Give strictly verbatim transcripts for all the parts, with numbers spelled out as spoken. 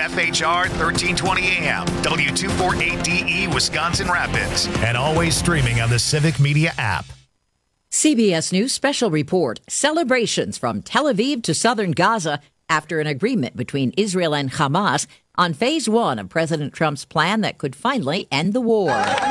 F H R thirteen twenty A M, W two forty-eight D E, Wisconsin Rapids, and always streaming on the Civic Media app. C B S News Special Report. Celebrations from Tel Aviv to southern Gaza after an agreement between Israel and Hamas on phase one of President Trump's plan that could finally end the war.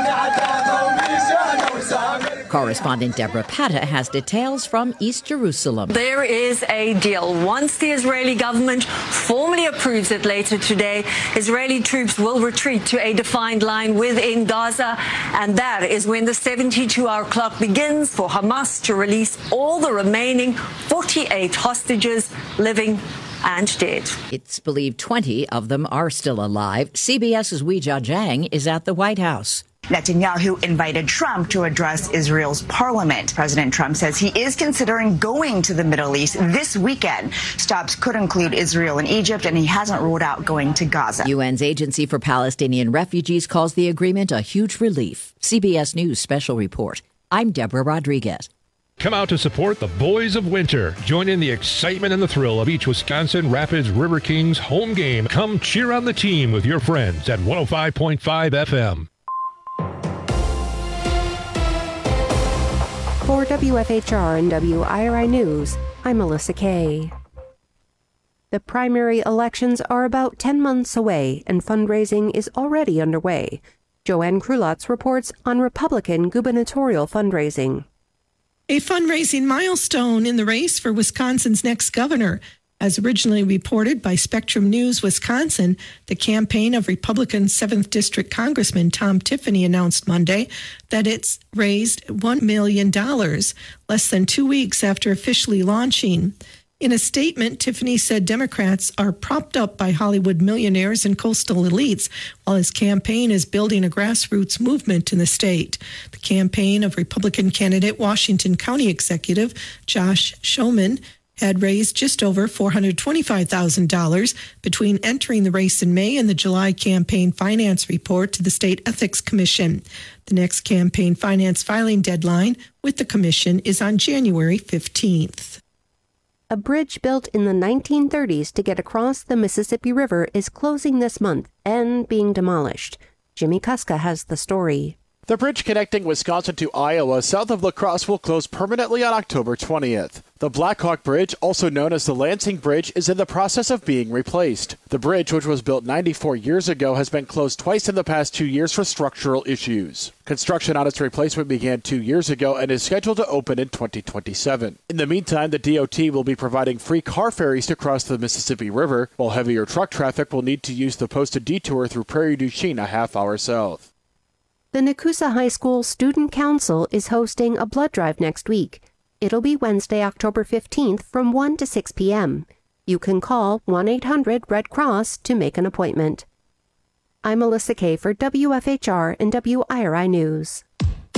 Correspondent Deborah Patta has details from East Jerusalem. There is a deal. Once the Israeli government formally approves it later today, Israeli troops will retreat to a defined line within Gaza, and that is when the seventy-two hour clock begins for Hamas to release all the remaining forty-eight hostages, living and dead. It's believed twenty of them are still alive. CBS's Weijia Jiang is at the White House. Netanyahu invited Trump to address Israel's parliament. President Trump says he is considering going to the Middle East this weekend. Stops could include Israel and Egypt, and he hasn't ruled out going to Gaza. U N's Agency for Palestinian Refugees calls the agreement a huge relief. C B S News Special Report. I'm Deborah Rodriguez. Come out to support the Boys of Winter. Join in the excitement and the thrill of each Wisconsin Rapids River Kings home game. Come cheer on the team with your friends at one oh five point five F M. For W F H R and W I R I News, I'm Melissa Kay. The primary elections are about ten months away, and fundraising is already underway. Joanne Krulotz reports on Republican gubernatorial fundraising. A fundraising milestone in the race for Wisconsin's next governor. As originally reported by Spectrum News Wisconsin, the campaign of Republican seventh District Congressman Tom Tiffany announced Monday that it's raised one million dollars, less than two weeks after officially launching. In a statement, Tiffany said Democrats are propped up by Hollywood millionaires and coastal elites, while his campaign is building a grassroots movement in the state. The campaign of Republican candidate Washington County Executive Josh Schoeman had raised just over four hundred twenty-five thousand dollars between entering the race in May and the July campaign finance report to the State Ethics Commission. The next campaign finance filing deadline with the commission is on January fifteenth. A bridge built in the nineteen thirties to get across the Mississippi River is closing this month and being demolished. Jimmy Kuska has the story. The bridge connecting Wisconsin to Iowa south of La Crosse will close permanently on October twentieth. The Blackhawk Bridge, also known as the Lansing Bridge, is in the process of being replaced. The bridge, which was built ninety-four years ago, has been closed twice in the past two years for structural issues. Construction on its replacement began two years ago and is scheduled to open in twenty twenty-seven. In the meantime, the D O T will be providing free car ferries to cross the Mississippi River, while heavier truck traffic will need to use the posted detour through Prairie du Chien a half hour south. The Nakusa High School Student Council is hosting a blood drive next week. It'll be Wednesday, October fifteenth from one to six p.m. You can call one eight hundred red cross to make an appointment. I'm Melissa Kay for W F H R and W I R I News.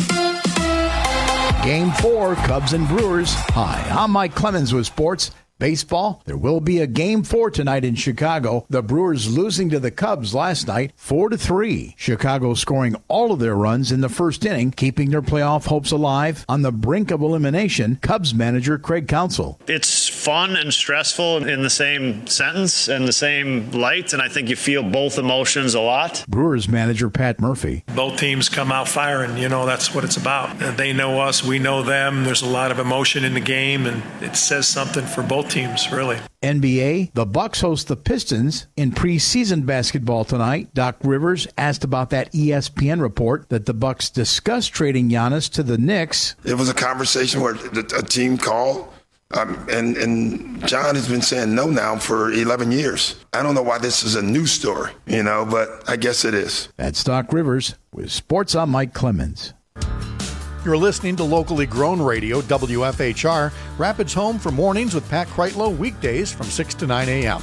Game four, Cubs and Brewers. Hi, I'm Mike Clemens with sports. Baseball, there will be a game four tonight in Chicago. The Brewers losing to the Cubs last night, four to three. Chicago scoring all of their runs in the first inning, keeping their playoff hopes alive. On the brink of elimination, Cubs manager Craig Counsell. It's fun and stressful in the same sentence and the same light, and I think you feel both emotions a lot. Brewers manager Pat Murphy. Both teams come out firing, you know, that's what it's about. They know us, we know them. There's a lot of emotion in the game, and it says something for both teams, really. N B A, the Bucks host the Pistons in preseason basketball tonight. Doc Rivers asked about that E S P N report that the Bucks discussed trading Giannis to the Knicks. It was a conversation where a team called, um, and, and John has been saying no now for eleven years. I don't know why this is a news story, you know, but I guess it is. That's Doc Rivers with Sports. I'm Mike Clemens. You're listening to locally grown radio, W F H R, Rapids home for mornings with Pat Kreitlow, weekdays from six to nine a.m.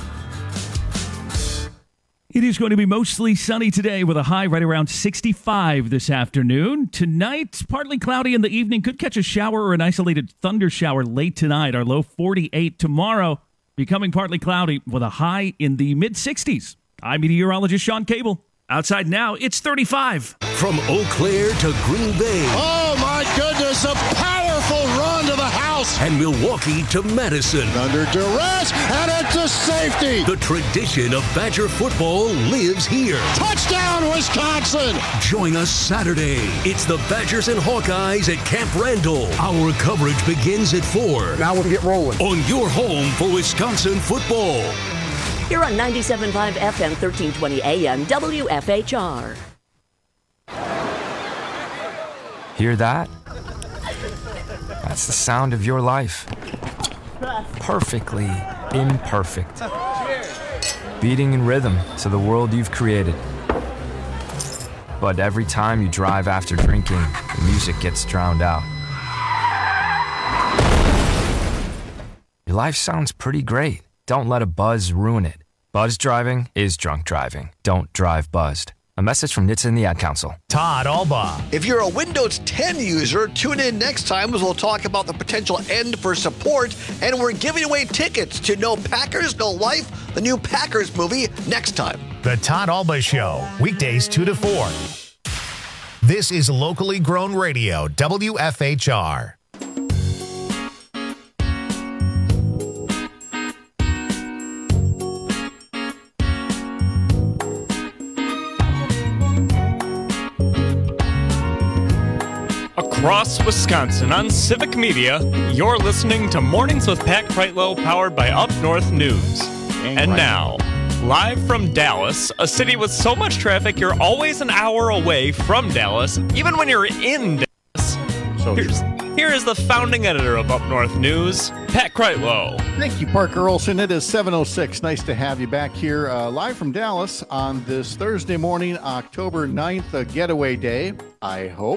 It is going to be mostly sunny today with a high right around sixty-five this afternoon. Tonight, partly cloudy in the evening. Could catch a shower or an isolated thunder shower late tonight. Our low forty-eight tomorrow, becoming partly cloudy with a high in the mid-sixties. I'm meteorologist Sean Cable. Outside now, it's thirty-five. From Eau Claire to Green Bay. Oh, my goodness, a powerful run to the house. Mills. And Milwaukee to Madison. Under duress, and it's a safety. The tradition of Badger football lives here. Touchdown, Wisconsin! Join us Saturday. It's the Badgers and Hawkeyes at Camp Randall. Our coverage begins at four. Now we'll get rolling. On your home for Wisconsin football. Here on ninety-seven point five F M, thirteen twenty A M, W F H R. Hear that? That's the sound of your life. Perfectly imperfect. Beating in rhythm to the world you've created. But every time you drive after drinking, the music gets drowned out. Your life sounds pretty great. Don't let a buzz ruin it. Buzz driving is drunk driving. Don't drive buzzed. A message from N H T S A and the Ad Council. Todd Alba. If you're a Windows ten user, tune in next time as we'll talk about the potential end for support, and we're giving away tickets to No Packers, No Life, the new Packers movie, next time. The Todd Alba Show, weekdays two to four. This is locally grown radio, W F H R. Across Wisconsin on Civic Media, you're listening to Mornings with Pat Kreitlow, powered by Up North News. Dang and right. Now, live from Dallas, a city with so much traffic you're always an hour away from Dallas, even when you're in Dallas. So Here's, here is the founding editor of Up North News, Pat Kreitlow. Thank you, Parker Olson. It is seven oh six. Nice to have you back here uh, live from Dallas on this Thursday morning, October ninth, a getaway day, I hope.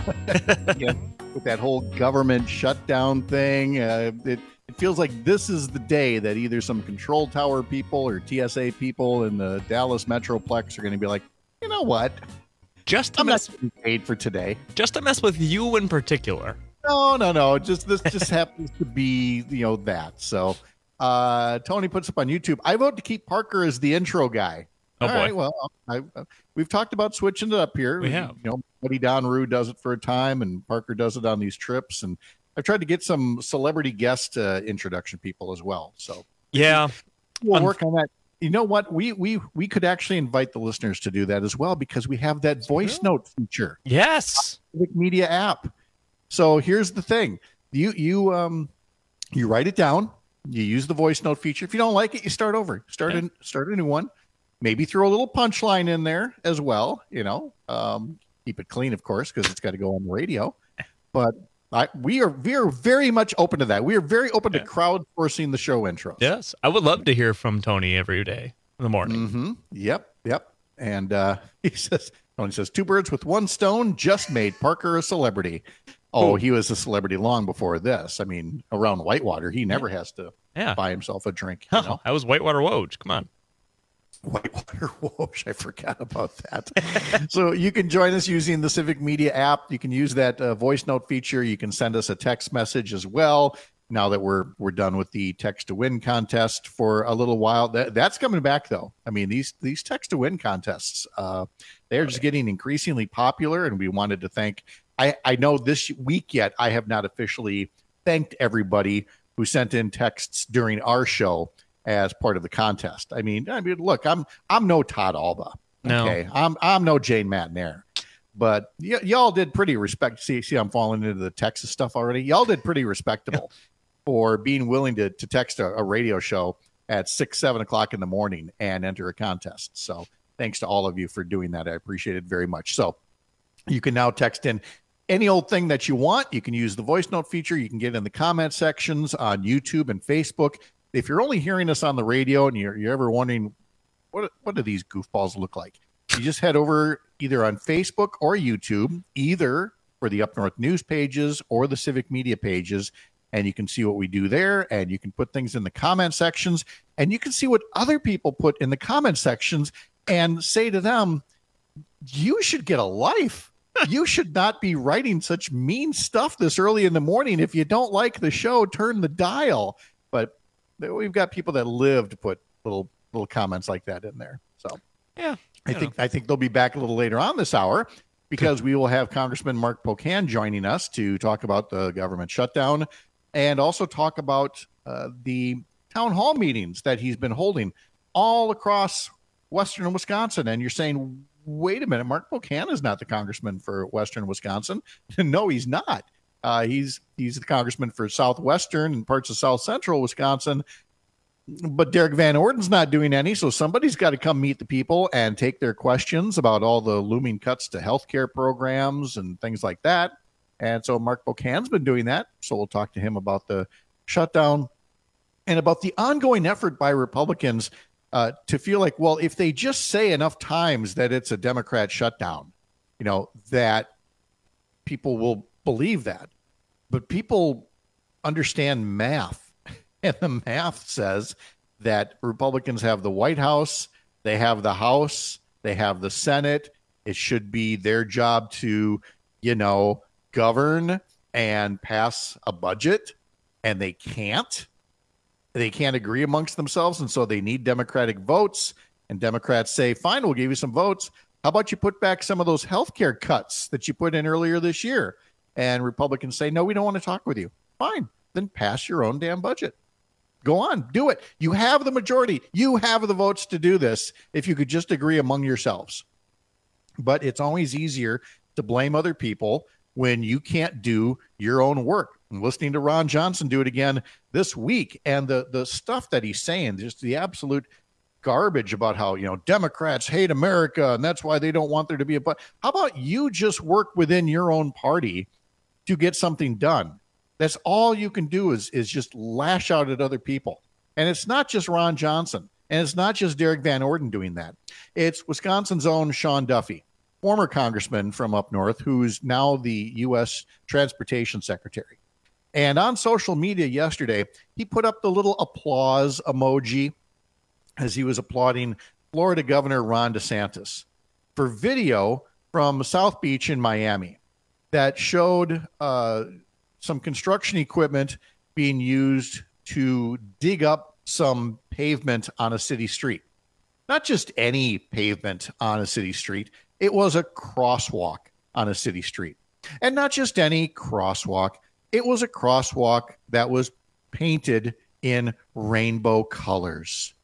Yeah, with that whole government shutdown thing, uh, it, it feels like this is the day that either some control tower people or T S A people in the Dallas Metroplex are going to be like, you know what? Just to I'm mess, not getting paid for today. Just to mess with you in particular. No, no, no. Just this just happens to be, you know, that. So uh, Tony puts up on YouTube. I vote to keep Parker as the intro guy. Oh, All boy. right, well, I, uh, we've talked about switching it up here. We have. You know, Buddy Don Rue does it for a time, and Parker does it on these trips. And I've tried to get some celebrity guest uh, introduction people as well. So yeah, we'll um, work on that. You know what? We we we could actually invite the listeners to do that as well, because we have that voice note feature. Yes, Civic Media app. So here's the thing: you you um you write it down, you use the voice note feature. If you don't like it, you start over, start in, start a new one. Maybe throw a little punchline in there as well. You know, um, keep it clean, of course, because it's got to go on the radio. But I, we are we are very much open to that. We are very open yeah. to crowdsourcing the show intros. Yes, I would love to hear from Tony every day in the morning. Mm-hmm. Yep, yep. And uh, he says, Tony says, two birds with one stone just made Parker a celebrity. Oh, he was a celebrity long before this. I mean, around Whitewater, he never has to yeah. buy himself a drink. You oh, know? I was Whitewater Woj. Come on. Whitewater Woj. I forgot about that. So you can join us using the Civic Media app. You can use that uh, voice note feature. You can send us a text message as well. Now that we're we're done with the text to win contest for a little while, that, that's coming back though. I mean, these these text to win contests, uh, they're just getting increasingly popular, and we wanted to thank. I, I know this week yet I have not officially thanked everybody who sent in texts during our show as part of the contest. I mean, I mean, look, I'm I'm no Todd Alba. Okay, no. I'm I'm no Jane Matnair, but y- y'all did pretty respect. See, see, I'm falling into the Texas stuff already. Y'all did pretty respectable for being willing to to text a, a radio show at six, seven o'clock in the morning and enter a contest. So thanks to all of you for doing that. I appreciate it very much. So you can now text in any old thing that you want. You can use the voice note feature. You can get in the comment sections on YouTube and Facebook. If you're only hearing us on the radio and you're, you're ever wondering, what, what do these goofballs look like? You just head over either on Facebook or YouTube, either for the Up North News pages or the Civic Media pages, and you can see what we do there, and you can put things in the comment sections, and you can see what other people put in the comment sections and say to them, you should get a life. You should not be writing such mean stuff this early in the morning. If you don't like the show, turn the dial. But we've got people that live to put little little comments like that in there. So yeah, I think know. I think they'll be back a little later on this hour, because we will have Congressman Mark Pocan joining us to talk about the government shutdown. and also talk about uh, the town hall meetings that he's been holding all across Western Wisconsin. And you're saying, wait a minute, Mark Pocan is not the congressman for Western Wisconsin. No, he's not. Uh, he's he's the congressman for Southwestern and parts of South Central Wisconsin. But Derek Van Orden's not doing any, so somebody's got to come meet the people and take their questions about all the looming cuts to healthcare programs and things like that. And so Mark Pocan's been doing that. So we'll talk to him about the shutdown and about the ongoing effort by Republicans uh, to feel like, well, if they just say enough times that it's a Democrat shutdown, you know, that people will believe that. But people understand math. And the math says that Republicans have the White House, they have the House, they have the Senate. It should be their job to, you know, govern and pass a budget, and they can't. They can't agree amongst themselves, and so they need Democratic votes. And Democrats say, fine, we'll give you some votes. How about you put back some of those health care cuts that you put in earlier this year? And Republicans say, no, we don't want to talk with you. Fine, then pass your own damn budget. Go on, do it. You have the majority. You have the votes to do this if you could just agree among yourselves. But it's always easier to blame other people when you can't do your own work. I'm listening to Ron Johnson do it again this week, and the, the stuff that he's saying, just the absolute garbage about how, you know, Democrats hate America, and that's why they don't want there to be a but. How about you just work within your own party to get something done? That's all you can do is, is just lash out at other people. And it's not just Ron Johnson, and it's not just Derek Van Orden doing that. It's Wisconsin's own Sean Duffy, former congressman from up north, who's now the U S Transportation Secretary. And on social media yesterday, he put up the little applause emoji as he was applauding Florida Governor Ron DeSantis for video from South Beach in Miami that showed uh, some construction equipment being used to dig up some pavement on a city street. Not just any pavement on a city street. It was a crosswalk on a city street. And not just any crosswalk. It was a crosswalk that was painted in rainbow colors.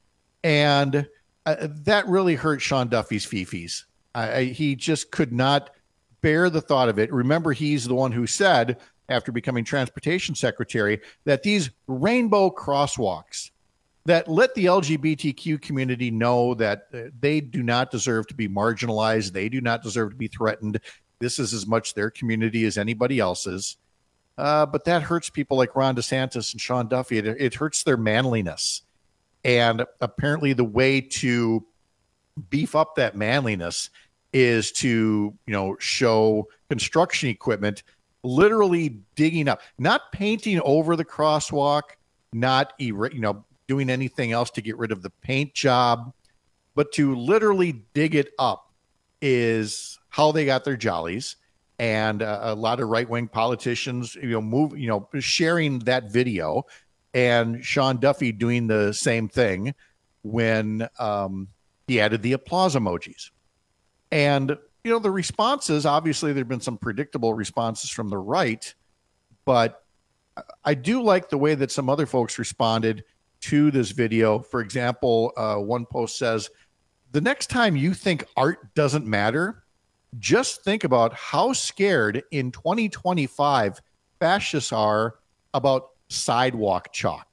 And uh, that really hurt Sean Duffy's fifis. Uh, he just could not bear the thought of it. Remember, he's the one who said, after becoming transportation secretary, that these rainbow crosswalks that let the L G B T Q community know that they do not deserve to be marginalized. They do not deserve to be threatened. This is as much their community as anybody else's. Uh, but that hurts people like Ron DeSantis and Sean Duffy. It, it hurts their manliness. And apparently the way to beef up that manliness is to, you know, show construction equipment literally digging up, not painting over the crosswalk, not, you know, doing anything else to get rid of the paint job, but to literally dig it up is how they got their jollies. And uh, a lot of right-wing politicians, you know, move, you know, sharing that video, and Sean Duffy doing the same thing when um, he added the applause emojis. And you know, the responses, obviously there have been some predictable responses from the right, but I do like the way that some other folks responded to this video. For example, uh, one post says, the next time you think art doesn't matter, just think about how scared in twenty twenty-five fascists are about sidewalk chalk.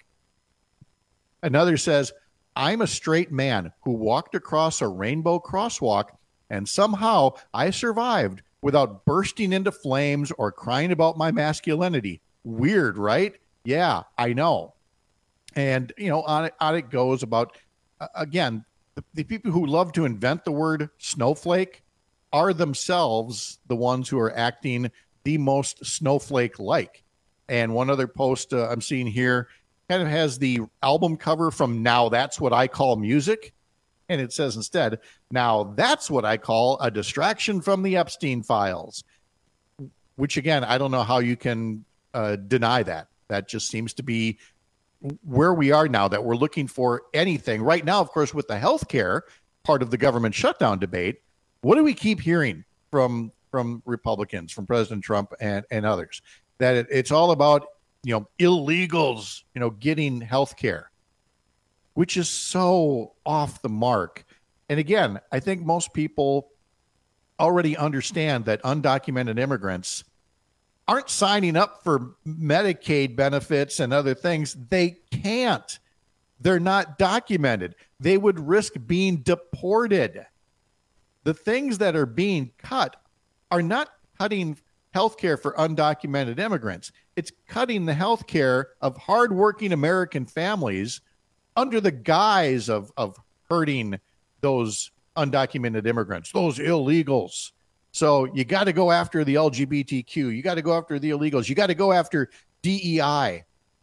Another says, I'm a straight man who walked across a rainbow crosswalk, and somehow I survived without bursting into flames or crying about my masculinity. Weird, right? Yeah, I know. And, you know, on it, on it goes about, uh, again, the, the people who love to invent the word snowflake are themselves the ones who are acting the most snowflake-like. And one other post uh, I'm seeing here kind of has the album cover from Now That's What I Call Music. And it says instead, now that's what I call a distraction from the Epstein files, which, again, I don't know how you can uh, deny that. That just seems to be where we are now, that we're looking for anything. Right now, of course, with the healthcare part of the government shutdown debate, what do we keep hearing from from Republicans, from President Trump and, and others? That it, it's all about, you know, illegals, you know, getting health care, which is so off the mark. And again, I think most people already understand that undocumented immigrants aren't signing up for Medicaid benefits and other things. They can't. They're not documented. They would risk being deported. The things that are being cut are not cutting health care for undocumented immigrants. It's cutting the health care of hardworking American families under the guise of, of hurting those undocumented immigrants, those illegals. So you got to go after the L G B T Q. You got to go after the illegals. You got to go after D E I.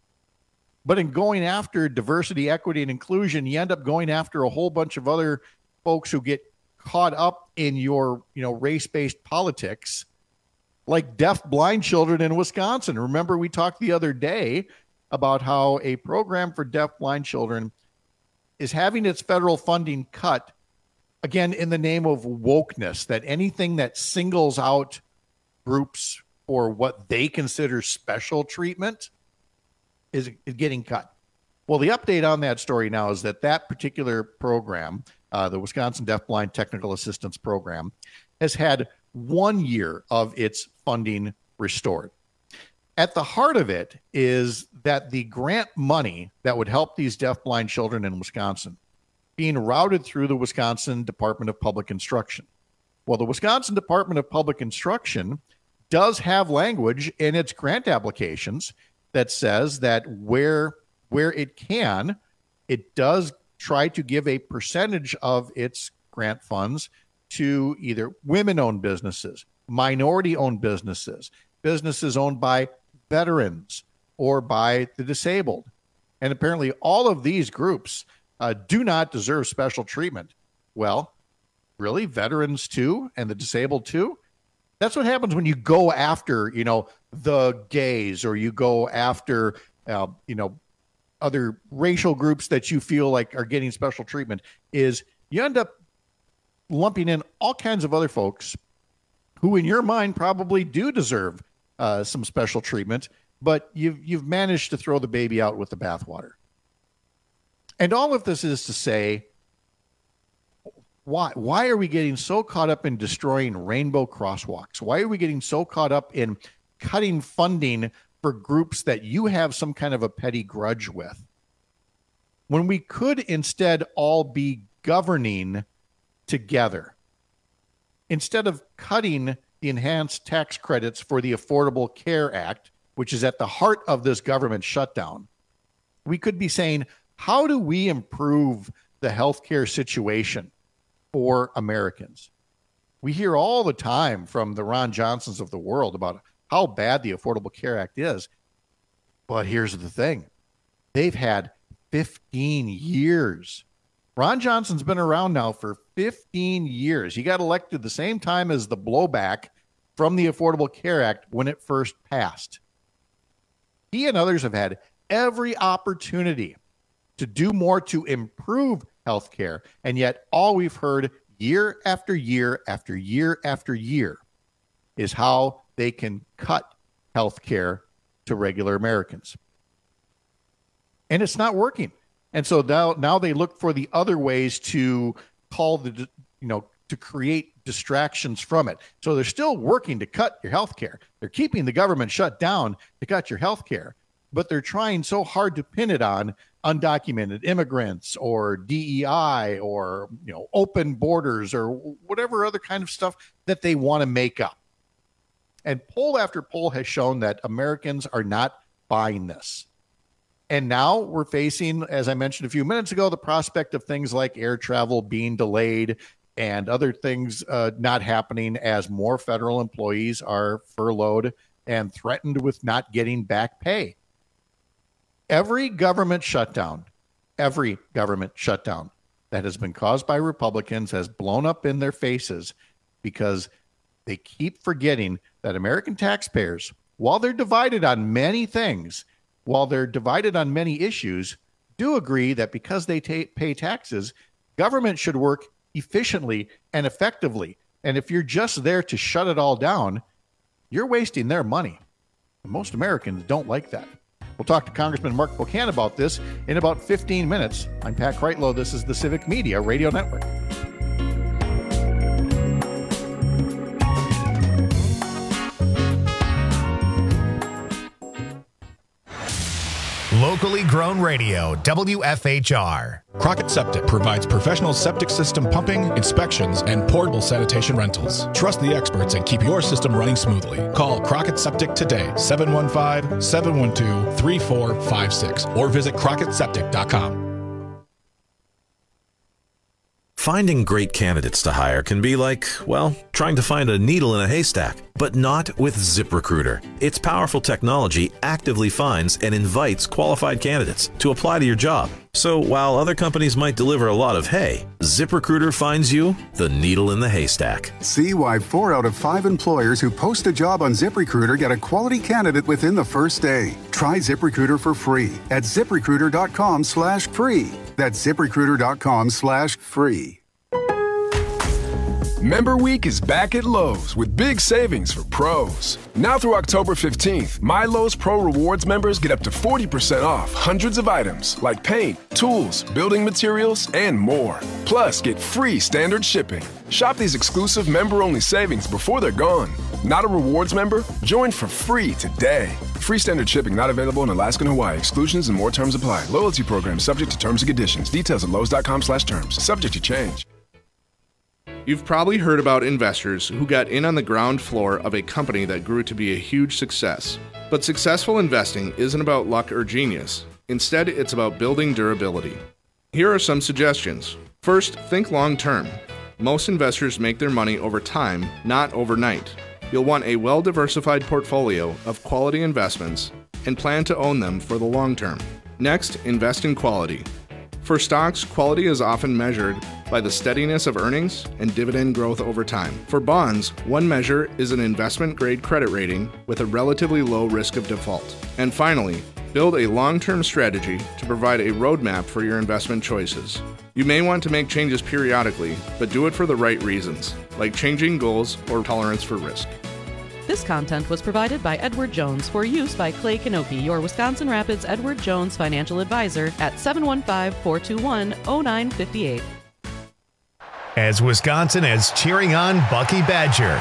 But in going after diversity, equity, and inclusion, you end up going after a whole bunch of other folks who get caught up in your, you know, race-based politics, like deaf blind children in Wisconsin. Remember, we talked the other day about how a program for deaf blind children is having its federal funding cut, again, in the name of wokeness, that anything that singles out groups for what they consider special treatment is, is getting cut. Well, the update on that story now is that that particular program, uh, the Wisconsin Deafblind Technical Assistance Program, has had one year of its funding restored. At the heart of it is that the grant money that would help these deafblind children in Wisconsin being routed through the Wisconsin Department of Public Instruction. Well, the Wisconsin Department of Public Instruction does have language in its grant applications that says that where where it can, it does try to give a percentage of its grant funds to either women-owned businesses, minority-owned businesses, businesses owned by veterans or by the disabled. And apparently all of these groups uh, do not deserve special treatment. Well, really? Veterans too? And the disabled too? That's what happens when you go after, you know, the gays, or you go after, uh, you know, other racial groups that you feel like are getting special treatment, is you end up lumping in all kinds of other folks who in your mind probably do deserve uh, some special treatment, but you've, you've managed to throw the baby out with the bathwater. And all of this is to say, why, why are we getting so caught up in destroying rainbow crosswalks? Why are we getting so caught up in cutting funding for groups that you have some kind of a petty grudge with, when we could instead all be governing together? Instead of cutting the enhanced tax credits for the Affordable Care Act, which is at the heart of this government shutdown, we could be saying, how do we improve the healthcare situation for Americans? We hear all the time from the Ron Johnsons of the world about how bad the Affordable Care Act is. But here's the thing. They've had fifteen years. Ron Johnson's been around now for fifteen years. He got elected the same time as the blowback from the Affordable Care Act when it first passed. He and others have had every opportunity to do more to improve health care, and yet all we've heard year after year after year after year is how they can cut health care to regular Americans. And it's not working. And so now, now they look for the other ways to call the, you know, to create distractions from it. So they're still working to cut your health care. They're keeping the government shut down to cut your health care, but they're trying so hard to pin it on undocumented immigrants or D E I or, you know, open borders or whatever other kind of stuff that they want to make up. And poll after poll has shown that Americans are not buying this. And now we're facing, as I mentioned a few minutes ago, the prospect of things like air travel being delayed and other things uh, not happening as more federal employees are furloughed and threatened with not getting back pay. Every government shutdown, every government shutdown that has been caused by Republicans has blown up in their faces because they keep forgetting that American taxpayers, while they're divided on many things, while they're divided on many issues, do agree that because they ta- pay taxes, government should work efficiently and effectively. And if you're just there to shut it all down, you're wasting their money. And most Americans don't like that. We'll talk to Congressman Mark Buchan about this in about fifteen minutes. I'm Pat Kreitlow. This is the Civic Media Radio Network. Locally grown radio, W F H R. Crockett Septic provides professional septic system pumping, inspections, and portable sanitation rentals. Trust the experts and keep your system running smoothly. Call Crockett Septic today, seven one five, seven one two, three four five six, or visit crockett septic dot com. Finding great candidates to hire can be like, well, trying to find a needle in a haystack, but not with ZipRecruiter. Its powerful technology actively finds and invites qualified candidates to apply to your job. So while other companies might deliver a lot of hay, ZipRecruiter finds you the needle in the haystack. See why four out of five employers who post a job on ZipRecruiter get a quality candidate within the first day. Try ZipRecruiter for free at ZipRecruiter.com slash free. That's ZipRecruiter.com slash free. Member Week is back at Lowe's with big savings for pros. Now through October fifteenth, My Lowe's Pro Rewards members get up to forty percent off hundreds of items like paint, tools, building materials, and more. Plus, get free standard shipping. Shop these exclusive member-only savings before they're gone. Not a rewards member? Join for free today. Free standard shipping not available in Alaska and Hawaii. Exclusions and more terms apply. Loyalty program subject to terms and conditions. Details at lowes.com slash terms. Subject to change. You've probably heard about investors who got in on the ground floor of a company that grew to be a huge success. But successful investing isn't about luck or genius. Instead, it's about building durability. Here are some suggestions. First, think long term. Most investors make their money over time, not overnight. You'll want a well-diversified portfolio of quality investments and plan to own them for the long term. Next, invest in quality. For stocks, quality is often measured by the steadiness of earnings and dividend growth over time. For bonds, one measure is an investment-grade credit rating with a relatively low risk of default. And finally, build a long-term strategy to provide a roadmap for your investment choices. You may want to make changes periodically, but do it for the right reasons, like changing goals or tolerance for risk. This content was provided by Edward Jones for use by Clay Kanoki, your Wisconsin Rapids Edward Jones financial advisor at seven one five, four two one, zero nine five eight. As Wisconsin is cheering on Bucky Badger.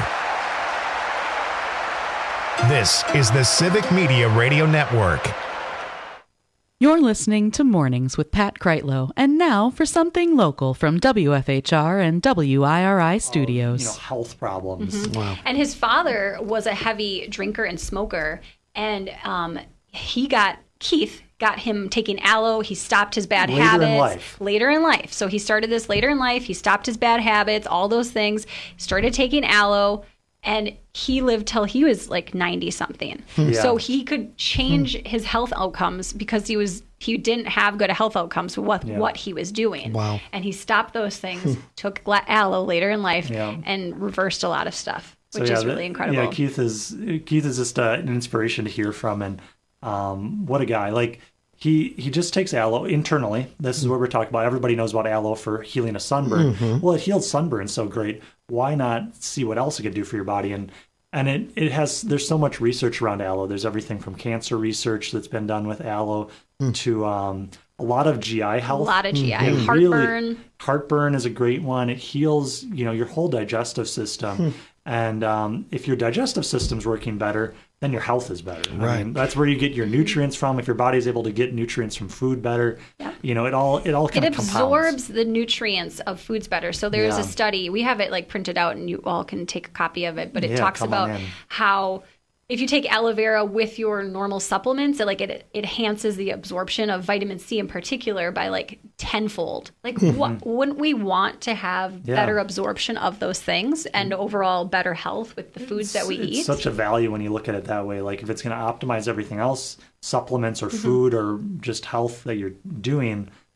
This is the Civic Media Radio Network. You're listening to Mornings with Pat Kreitlow. And now for something local from W F H R and W I R I studios. You know, health problems. Mm-hmm. Wow. And his father was a heavy drinker and smoker. And um, he got, Keith got him taking aloe. He stopped his bad later habits. In life. Later in life. So he started this later in life. He stopped his bad habits, all those things. Started taking aloe. And he lived till he was like ninety something. Yeah. So he could change hmm. his health outcomes because he was he didn't have good health outcomes with what, yeah. what he was doing. Wow. And he stopped those things, took aloe later in life, yeah. and reversed a lot of stuff, which so, yeah, is really the, incredible. Yeah, Keith is Keith is just uh, an inspiration to hear from, and um, what a guy. Like he he just takes aloe internally. This is what we're talking about. Everybody knows about aloe for healing a sunburn. Mm-hmm. Well, it heals sunburn so great. Why not see what else it could do for your body? And and it, it has, there's so much research around aloe. There's everything from cancer research that's been done with aloe mm. to um, a lot of G I health. A lot of G I. Mm. Heartburn. Really, heartburn is a great one. It heals, you know, your whole digestive system. Mm. And um, if your digestive system's working better, then your health is better. Right. I mean, that's where you get your nutrients from. If your body's able to get nutrients from food better, yeah. you know, it all it all kind it of compounds. It absorbs the nutrients of foods better. So there's yeah. a study. We have it like printed out, and you all can take a copy of it. But it yeah, talks about how if you take aloe vera with your normal supplements, it like it, it enhances the absorption of vitamin C in particular by like tenfold. Like, what, wouldn't we want to have yeah. better absorption of those things and overall better health with the foods it's, that we it's eat? It's such a value when you look at it that way. Like, if it's going to optimize everything else, supplements or Mm-hmm. food or just health that you're doing,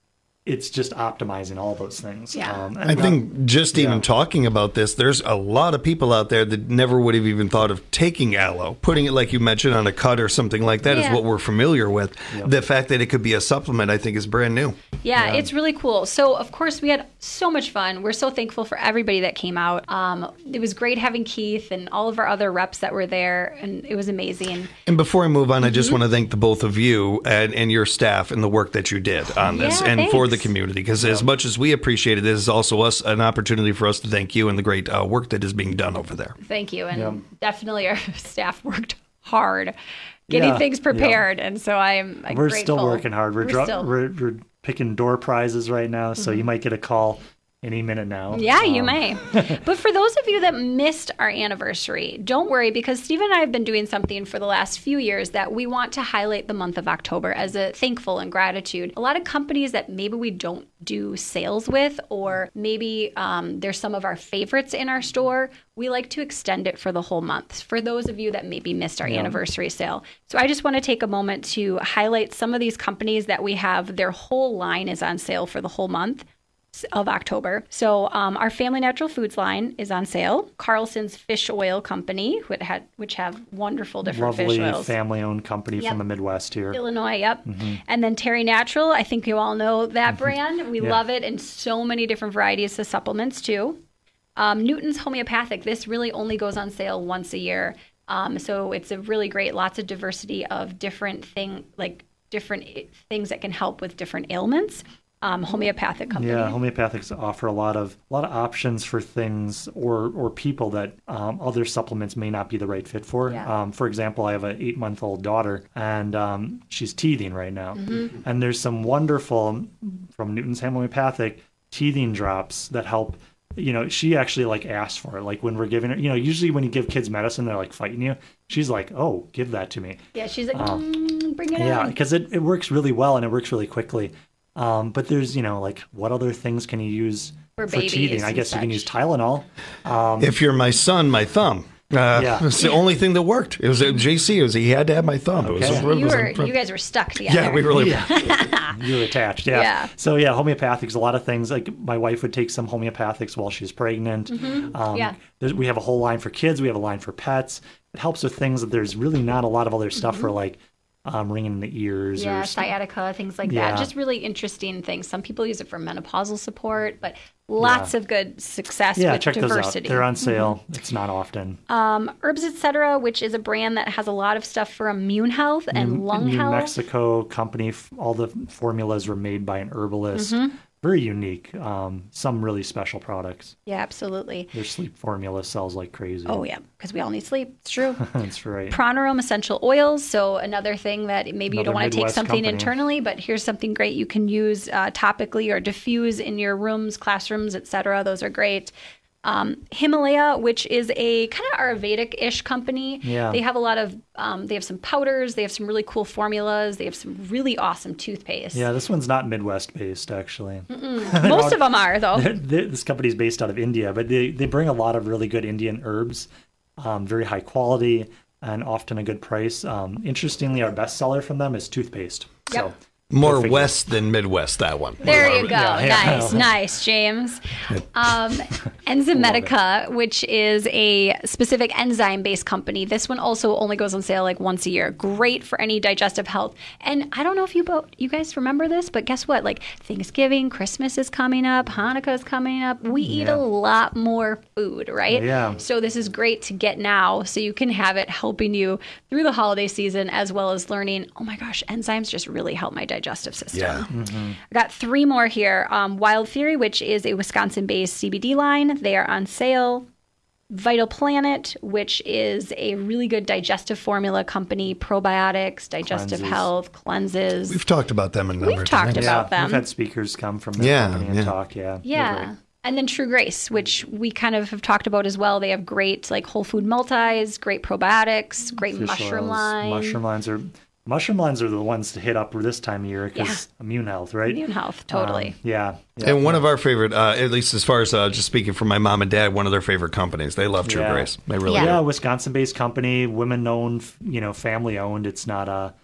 it's just optimizing all those things. Yeah. Um, I think just yeah. even talking about this, there's a lot of people out there that never would have even thought of taking aloe. Putting it, like you mentioned, on a cut or something like that Yeah. is what we're familiar with. Yep. The fact that it could be a supplement, I think, is brand new. Yeah, Yeah. it's really cool. So, of course, we had so much fun. We're so thankful for everybody that came out. Um, it was great having Keith and all of our other reps that were there, and it was amazing. And before I move on, I just Mhm. want to thank the both of you and, and your staff and the work that you did on this Yeah, and for the thanks. community. Because as much as we appreciate it, this is also us an opportunity for us to thank you and the great uh, work that is being done over there. Thank you. And Yeah. definitely our staff worked hard getting Yeah, things yeah. prepared. And so I'm, I'm we're grateful. still working hard. We're, We're dro- still- we're, we're picking door prizes right now, so Mhm. you might get a call any minute now. Yeah, you Um, may. But for those of you that missed our anniversary, don't worry, because Steve and I have been doing something for the last few years that we want to highlight the month of October as a thankful and gratitude. A lot of companies that maybe we don't do sales with, or maybe um, there's some of our favorites in our store, we like to extend it for the whole month for those of you that maybe missed our Yeah. anniversary sale. So I just want to take a moment to highlight some of these companies that we have. Their whole line is on sale for the whole month of October. So um, our Family Natural Foods line is on sale. Carlson's Fish Oil Company, which, had, which have wonderful different Lovely fish oils. family-owned company Yep. from the Midwest here. Illinois, yep. Mhm. And then Terry Natural, I think you all know that brand. We Yeah. love it in so many different varieties of supplements too. Um, Newton's Homeopathic, this really only goes on sale once a year. Um, so it's a really great, lots of diversity of different thing, like different i- things that can help with different ailments. Um, homeopathic company. Yeah, homeopathics offer a lot of a lot of options for things or or people that um, other supplements may not be the right fit for. Yeah. Um, for example, I have an eight month old daughter, and um, she's teething right now. Mhm. And there's some wonderful from Newton's Homeopathic teething drops that help. You know, she actually like asked for it. Like when we're giving her, you know, usually when you give kids medicine, they're like fighting you. She's like, "Oh, give that to me." Yeah, she's like, Um, mm, bring it Yeah, on. because it, it works really well and it works really quickly. Um, but there's, you know, like what other things can you use For for, babies teething? I and guess you can such. use Tylenol. Um, If you're my son, my thumb. Uh, Yeah. It's the only thing that worked. It was at J C. It was he had to have my thumb. It was, Okay. it was- You were, you guys were stuck together. Yeah, we really were. You're attached, yeah. Yeah. So yeah, homeopathics, a lot of things. Like my wife would take some homeopathics while she's pregnant. Mhm. Um, Yeah. there's- We have a whole line for kids. We have a line for pets. It helps with things that there's really not a lot of other stuff for, like um, ringing in the ears. Yeah, or st- sciatica, things like Yeah. that. Just really interesting things. Some people use it for menopausal support, but lots Yeah. of good success yeah, with check diversity. those out. They're on sale. It's not often. Um, Herbs Etc., which is a brand that has a lot of stuff for immune health and New, lung New health. Mexico company. f- All the formulas were made by an herbalist. Mhm. Very unique. Um, some really special products. Yeah, absolutely. Their sleep formula sells like crazy. Oh, yeah, because we all need sleep. It's true. That's right. Pronerum essential oils. So another thing that maybe you Another don't want to take Midwest something company. internally, but here's something great you can use uh, topically or diffuse in your rooms, classrooms, et cetera. Those are great. Um, Himalaya, which is a kind of Ayurvedic-ish company. Yeah. They have a lot of, um, they have some powders. They have some really cool formulas. They have some really awesome toothpaste. Yeah, this one's not Midwest based, actually. Mm-mm. Most of them are, though. They're- they're- this company's based out of India, but they, they bring a lot of really good Indian herbs, um, very high quality, and often a good price. Um, interestingly, our best seller from them is toothpaste. Yep. So More go figure. west than Midwest, that one. There you go. Yeah, yeah. Nice, nice, James. Um, Enzymatica, which is a specific enzyme-based company. This one also only goes on sale like once a year. Great for any digestive health. And I don't know if you both, you guys remember this, but guess what? Like Thanksgiving, Christmas is coming up, Hanukkah is coming up. We eat Yeah. a lot more food, right? Yeah. So this is great to get now, so you can have it helping you through the holiday season, as well as learning. Oh my gosh, enzymes just really help my digestive system. Yeah. I got three more here. Um, Wild Theory, which is a Wisconsin-based C B D line. They are on sale. Vital Planet, which is a really good digestive formula company, probiotics, digestive Cleanses. health, cleanses. We've talked about them a number We've of talked times. about yeah, them. We've had speakers come from their Yeah, company and yeah. talk. Yeah. they're Yeah. great. And then True Grace, which we kind of have talked about as well. They have great like whole food multis, great probiotics, great Fish mushroom oils. line. Mushroom lines are mushroom lines are the ones to hit up this time of year because immune health, right? Immune health, totally. Um, yeah. yeah. And one of our favorite, uh, at least as far as uh, just speaking for my mom and dad, one of their favorite companies. They love True Yeah. Grace. They really yeah, do. Wisconsin-based company, women-owned, you know, family-owned. It's not a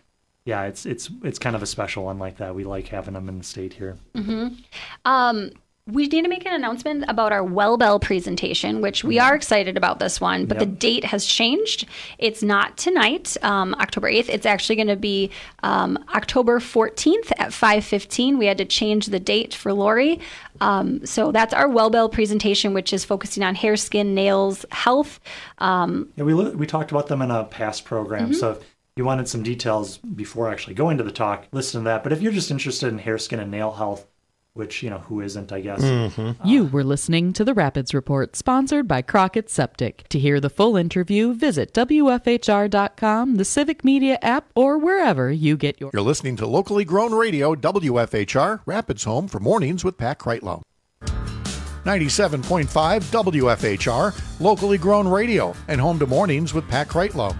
yeah, it's it's it's kind of a special one like that. We like having them in the state here. Mm-hmm. Um, we need to make an announcement about our Wellbell presentation, which we are excited about this one, but yep. the date has changed. It's not tonight, um, October eighth. It's actually going to be um, October fourteenth at five fifteen. We had to change the date for Lori. Um, so that's our Wellbell presentation, which is focusing on hair, skin, nails, health. Um, yeah, we we talked about them in a past program. Mm-hmm. So if you wanted some details before actually going to the talk, listen to that. But if you're just interested in hair, skin, and nail health, which, you know, who isn't, I guess. Mm-hmm. You were listening to the Rapids Report, sponsored by Crockett Septic. To hear the full interview, visit W F H R dot com, the Civic Media app, or wherever you get your... You're listening to locally grown radio, W F H R, Rapids home for Mornings with Pat Kreitlow. ninety-seven point five W F H R, locally grown radio, and home to Mornings with Pat Kreitlow.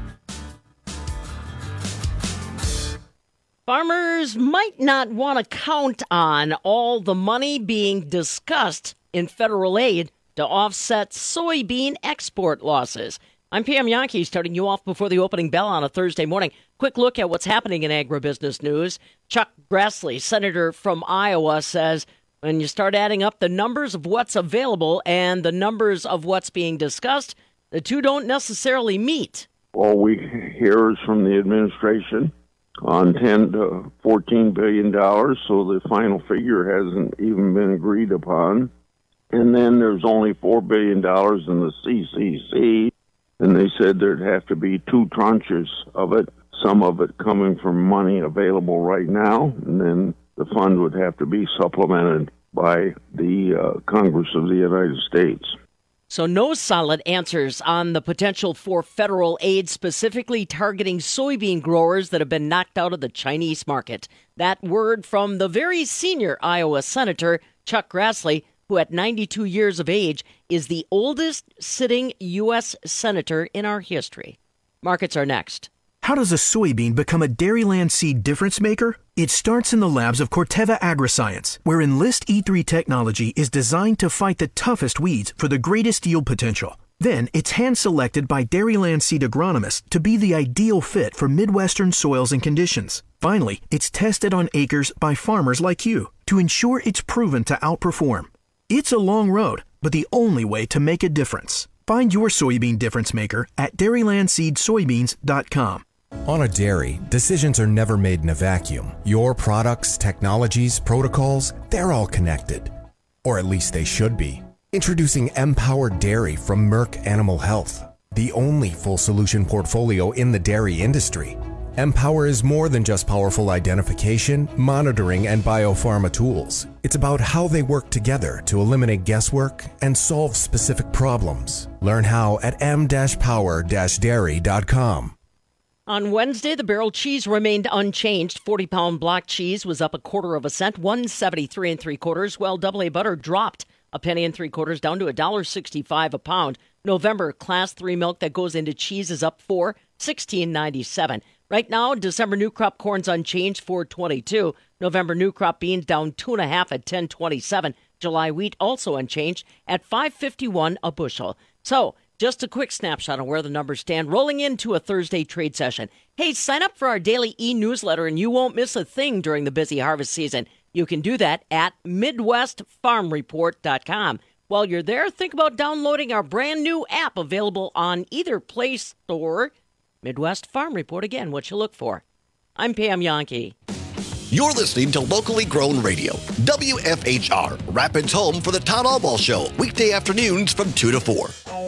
Farmers might not want to count on all the money being discussed in federal aid to offset soybean export losses. I'm Pam Yankee, starting you off before the opening bell on a Thursday morning. Quick look at what's happening in agribusiness news. Chuck Grassley, senator from Iowa, says when you start adding up the numbers of what's available and the numbers of what's being discussed, the two don't necessarily meet. All we hear is from the administration on ten to fourteen billion dollars, so the final figure hasn't even been agreed upon. And then there's only four billion dollars in the C C C, and they said there'd have to be two tranches of it, some of it coming from money available right now, and then the fund would have to be supplemented by the uh, Congress of the United States. So no solid answers on the potential for federal aid specifically targeting soybean growers that have been knocked out of the Chinese market. That word from the very senior Iowa Senator Chuck Grassley, who at ninety-two years of age is the oldest sitting U S senator in our history. Markets are next. How does a soybean become a Dairyland seed difference maker? It starts in the labs of Corteva Agriscience, where Enlist E three technology is designed to fight the toughest weeds for the greatest yield potential. Then it's hand-selected by Dairyland seed agronomists to be the ideal fit for Midwestern soils and conditions. Finally, it's tested on acres by farmers like you to ensure it's proven to outperform. It's a long road, but the only way to make a difference. Find your soybean difference maker at dairyland seed soybeans dot com. On a dairy, decisions are never made in a vacuum. Your products, technologies, protocols, they're all connected. Or at least they should be. Introducing Empower Dairy from Merck Animal Health, the only full solution portfolio in the dairy industry. Empower is more than just powerful identification, monitoring, and biopharma tools. It's about how they work together to eliminate guesswork and solve specific problems. Learn how at m dash power dash dairy dot com. On Wednesday, the barrel cheese remained unchanged. forty-pound block cheese was up a quarter of a cent, one seventy-three and three quarters, while double A butter dropped a penny and three quarters down to one dollar sixty-five a pound. November class three milk that goes into cheese is up for sixteen ninety-seven. Right now, December new crop corn's unchanged, four twenty-two. November new crop beans down two and a half at ten twenty-seven. July wheat also unchanged at five fifty-one a bushel. So, just a quick snapshot on where the numbers stand, rolling into a Thursday trade session. Hey, sign up for our daily e-newsletter and you won't miss a thing during the busy harvest season. You can do that at midwest farm report dot com. While you're there, think about downloading our brand new app available on either Play Store. Midwest Farm Report, again, what you look for. I'm Pam Yankee. You're listening to locally grown radio, W F H R, Rapids home for the Todd Allball Show, weekday afternoons from two to four.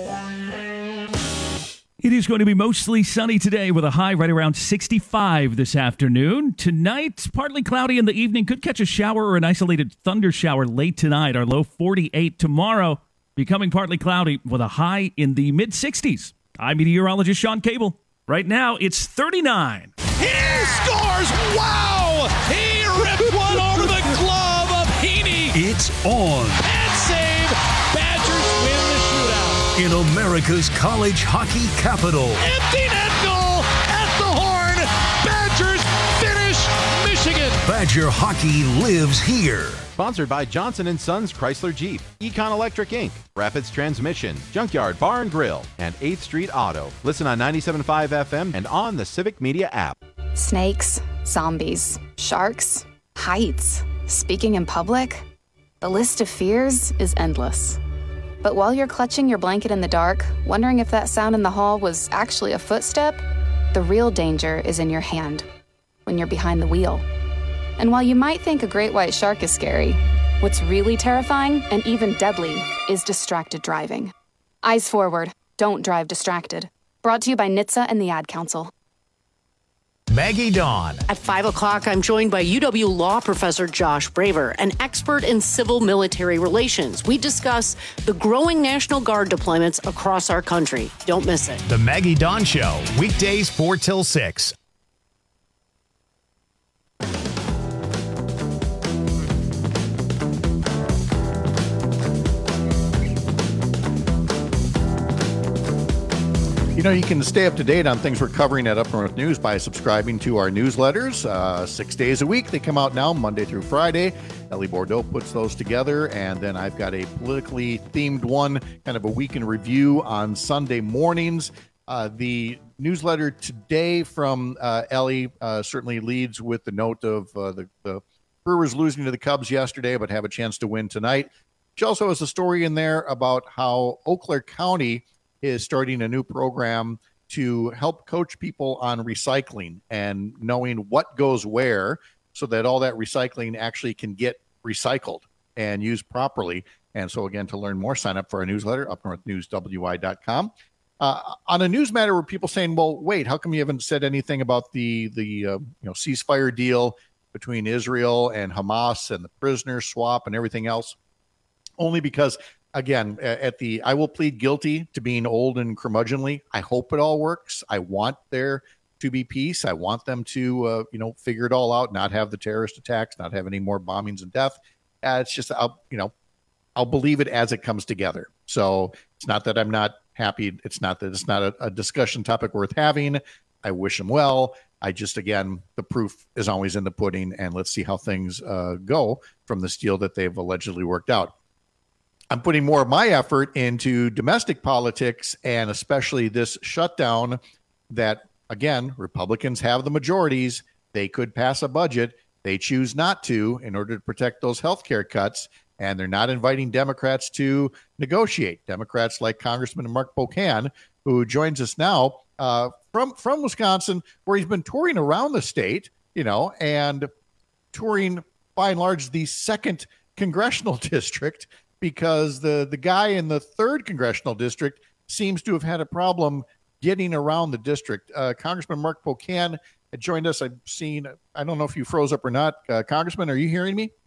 It is going to be mostly sunny today with a high right around sixty-five this afternoon. Tonight, partly cloudy in the evening. Could catch a shower or an isolated thunder shower late tonight. Our low forty-eight tomorrow, becoming partly cloudy with a high in the mid-sixties. I'm meteorologist Sean Cable. Right now, it's thirty-nine. He scores! Wow! He ripped one over the glove of Heaney. It's on. And save. Badgers win the shootout. In America's college hockey capital. Empty net goal at the horn. Badgers finish Michigan. Badger hockey lives here. Sponsored by Johnson and Sons Chrysler Jeep, Econ Electric Incorporated, Rapids Transmission, Junkyard Bar and Grill, and eighth Street Auto. Listen on ninety-seven point five F M and on the Civic Media app. Snakes, Zombies, sharks, heights, speaking in public. The list of fears is endless. But while you're clutching your blanket in the dark, wondering if that sound in the hall was actually a footstep, the real danger is in your hand, when you're behind the wheel. And while you might think a great white shark is scary, what's really terrifying and even deadly is distracted driving. Eyes forward, don't drive distracted. Brought to you by N H T S A and the Ad Council. Maggie Dawn. At five o'clock, I'm joined by U W Law professor Josh Braver, an expert in civil military relations. We discuss the growing National Guard deployments across our country. Don't miss it. The Maggie Dawn Show, weekdays four till six. You know, you can stay up to date on things we're covering at Up North News by subscribing to our newsletters. Uh, six days a week. They come out now, Monday through Friday. Ellie Bordeaux puts those together. And then I've got a politically themed one, kind of a week in review on Sunday mornings. Uh, the newsletter today from uh, Ellie uh, certainly leads with the note of uh, the, the Brewers losing to the Cubs yesterday, but have a chance to win tonight. She also has a story in there about how Eau Claire County is starting a new program to help coach people on recycling and knowing what goes where so that all that recycling actually can get recycled and used properly. And so, again, to learn more, sign up for our newsletter, up north news w i dot com. Uh, on a news matter where people saying, well, wait, how come you haven't said anything about the, the uh, you know, ceasefire deal between Israel and Hamas and the prisoner swap and everything else? Only because, again, at the, I will plead guilty to being old and curmudgeonly. I hope it all works. I want there to be peace. I want them to, uh, you know, figure it all out, not have the terrorist attacks, not have any more bombings and death. Uh, it's just, I'll, you know, I'll believe it as it comes together. So it's not that I'm not happy. It's not that it's not a, a discussion topic worth having. I wish them well. I just, again, the proof is always in the pudding, and let's see how things uh, go from this deal that they've allegedly worked out. I'm putting more of my effort into domestic politics, and especially this shutdown that, again, Republicans have the majorities. They could pass a budget. They choose not to in order to protect those health care cuts, and they're not inviting Democrats to negotiate. Democrats like Congressman Mark Pocan, who joins us now uh, from, from Wisconsin, where he's been touring around the state, you know, and touring, by and large, the second congressional district, because the, the guy in the third congressional district seems to have had a problem getting around the district. Uh, Congressman Mark Pocan had joined us. I've seen, I don't know if you froze up or not. Uh, Congressman, are you hearing me?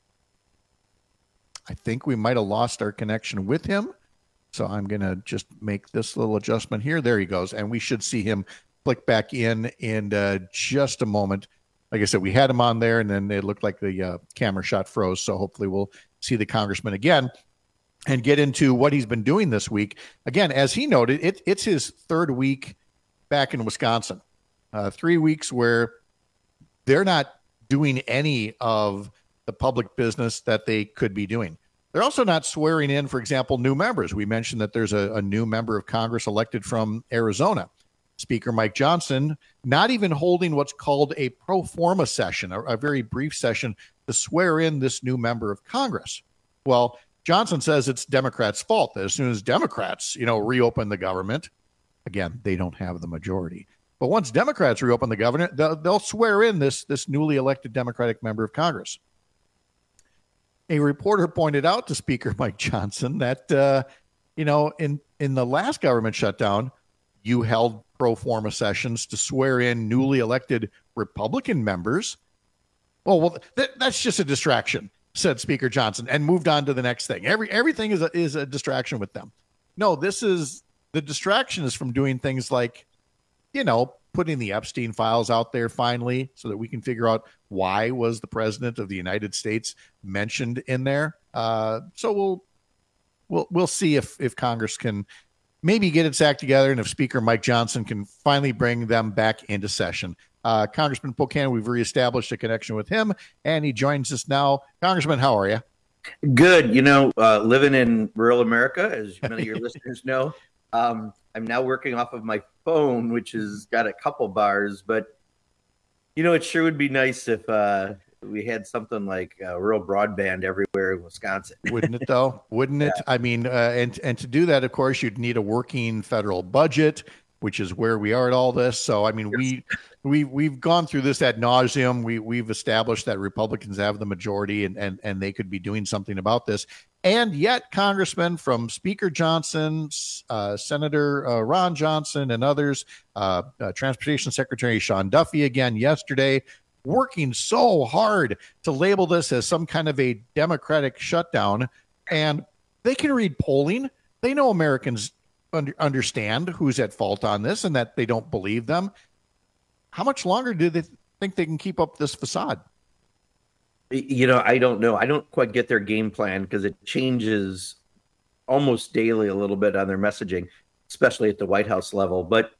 I think we might have lost our connection with him. So I'm going to just make this little adjustment here. There he goes. And we should see him click back in in uh, just a moment. Like I said, we had him on there, and then it looked like the uh, camera shot froze. So hopefully we'll see the congressman again and get into what he's been doing this week. Again, as he noted, it, it's his third week back in Wisconsin. Uh, three weeks where they're not doing any of the public business that they could be doing. They're also not swearing in, for example, new members. We mentioned that there's a, a new member of Congress elected from Arizona. Speaker Mike Johnson not even holding what's called a pro forma session, a, a very brief session to swear in this new member of Congress. Well, Johnson says it's Democrats' fault that as soon as Democrats, you know, reopen the government, again, they don't have the majority. But once Democrats reopen the government, they'll, they'll swear in this, this newly elected Democratic member of Congress. A reporter pointed out to Speaker Mike Johnson that, uh, you know, in, in the last government shutdown, you held pro forma sessions to swear in newly elected Republican members. Well, well, that, that's just a distraction, said Speaker Johnson, and moved on to the next thing. Every everything is a, is a distraction with them. No, this is the distraction is from doing things like, you know, putting the Epstein files out there finally so that we can figure out why was the president of the United States mentioned in there. Uh, so we'll we'll we'll see if if Congress can maybe get its act together, and if Speaker Mike Johnson can finally bring them back into session. Uh, Congressman Pocan, we've reestablished a connection with him, and he joins us now. Congressman, how are you? Good. You know, uh, living in rural America, as many of your listeners know, um, I'm now working off of my phone, which has got a couple bars, but You know, it sure would be nice if uh, we had something like uh, rural broadband everywhere in Wisconsin. Wouldn't it, though? Wouldn't it? I mean, uh, and and to do that, of course, you'd need a working federal budget, which is where we are at all this. So, I mean, we we we've gone through this ad nauseum. We we've established that Republicans have the majority, and and and they could be doing something about this. And yet, congressmen from Speaker Johnson, uh, Senator uh, Ron Johnson, and others, uh, uh, Transportation Secretary Sean Duffy again yesterday, working so hard to label this as some kind of a Democratic shutdown. And they can read polling. They know Americans under, understand who's at fault on this and that they don't believe them. How much longer do they think they can keep up this facade? You know, I don't know. I don't quite get their game plan because it changes almost daily a little bit on their messaging, especially at the White House level. But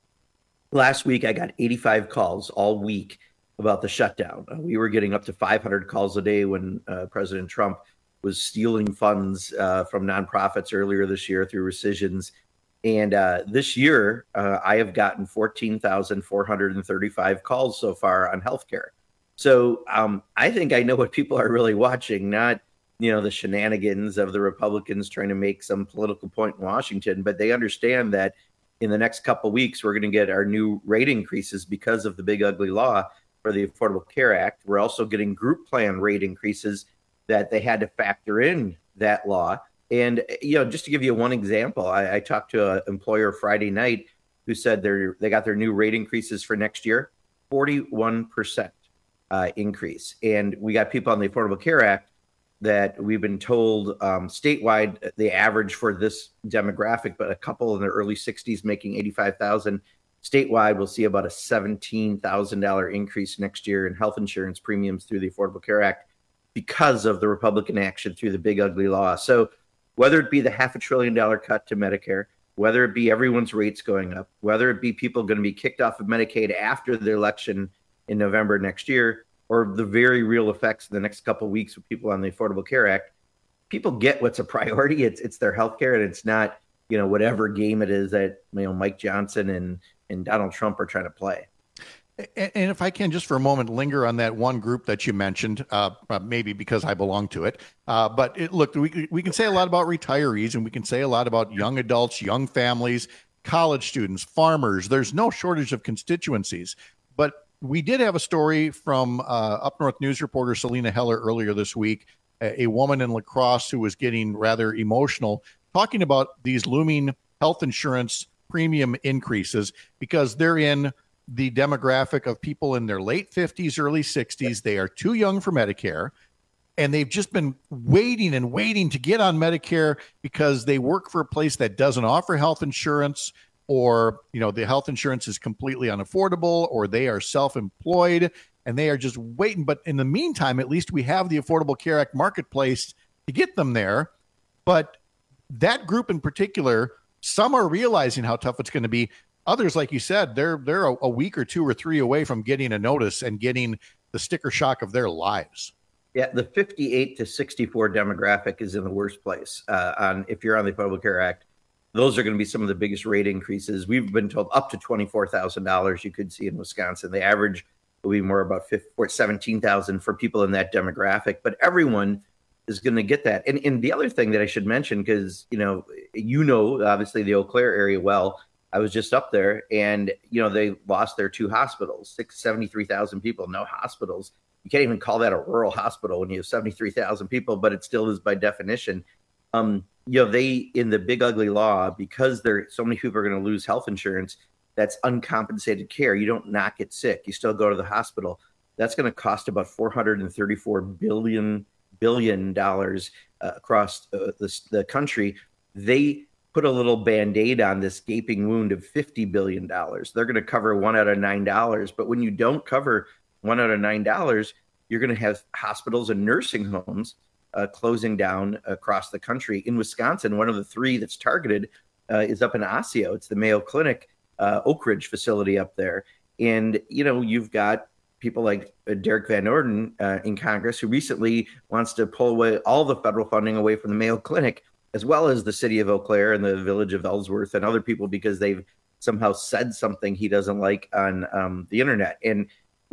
last week, I got eighty-five calls all week about the shutdown. Uh, we were getting up to five hundred calls a day when uh, President Trump was stealing funds uh, from nonprofits earlier this year through rescissions. And uh, this year, uh, I have gotten fourteen thousand four hundred thirty-five calls so far on healthcare. So um, I think I know what people are really watching, not, you know, the shenanigans of the Republicans trying to make some political point in Washington, but they understand that in the next couple of weeks, we're going to get our new rate increases because of the big ugly law for the Affordable Care Act. We're also getting group plan rate increases that they had to factor in that law. And, you know, just to give you one example, I, I talked to an employer Friday night who said they're, they got their new rate increases for next year, forty-one percent. Uh, increase. And we got people on the Affordable Care Act that we've been told um, statewide, the average for this demographic, but a couple in their early sixties making eighty-five thousand statewide, we'll see about a seventeen thousand dollars increase next year in health insurance premiums through the Affordable Care Act because of the Republican action through the big ugly law. So whether it be the half a trillion dollar cut to Medicare, whether it be everyone's rates going up, whether it be people going to be kicked off of Medicaid after the election in November next year, or the very real effects in the next couple of weeks with people on the Affordable Care Act, people get what's a priority. It's it's their health care, and it's not, you know, whatever game it is that, you know, Mike Johnson and, and Donald Trump are trying to play. And, and if I can just for a moment linger on that one group that you mentioned, uh, maybe because I belong to it, uh, but it, look, we, we can say a lot about retirees, and we can say a lot about young adults, young families, college students, farmers. There's no shortage of constituencies. But we did have a story from uh, Up North News reporter Selena Heller earlier this week, a, a woman in La Crosse who was getting rather emotional, talking about these looming health insurance premium increases because they're in the demographic of people in their late fifties, early sixties. They are too young for Medicare, and they've just been waiting and waiting to get on Medicare because they work for a place that doesn't offer health insurance, or, you know, the health insurance is completely unaffordable, or they are self-employed and they are just waiting. But in the meantime, at least we have the Affordable Care Act marketplace to get them there. But that group in particular, some are realizing how tough it's going to be. Others, like you said, they're they're a, a week or two or three away from getting a notice and getting the sticker shock of their lives. Yeah, the fifty-eight to sixty-four demographic is in the worst place. Uh, on if you're on the Affordable Care Act, those are going to be some of the biggest rate increases. We've been told up to twenty-four thousand dollars you could see in Wisconsin. The average will be more about seventeen thousand for people in that demographic, but everyone is going to get that. And, and the other thing that I should mention, because, you know, you know, obviously the Eau Claire area well, I was just up there, and, you know, they lost their two hospitals, six, seventy-three thousand people, no hospitals. You can't even call that a rural hospital when you have seventy-three thousand people, but it still is by definition. Um, you know, they, in the big ugly law, because there so many people are going to lose health insurance, that's uncompensated care. You don't not get sick. You still go to the hospital. That's going to cost about four hundred thirty-four billion billion dollars uh, across uh, the, the country. They put a little Band-Aid on this gaping wound of fifty billion dollars. They're going to cover one out of nine dollars. But when you don't cover one out of nine dollars, you're going to have hospitals and nursing homes uh, closing down across the country. In Wisconsin, one of the three that's targeted uh, is up in Osseo. It's the Mayo Clinic uh, Oak Ridge facility up there. And, you know, you've got people like uh, Derek Van Orden uh, in Congress, who recently wants to pull away all the federal funding away from the Mayo Clinic, as well as the city of Eau Claire and the village of Ellsworth and other people, because they've somehow said something he doesn't like on um, the internet. And,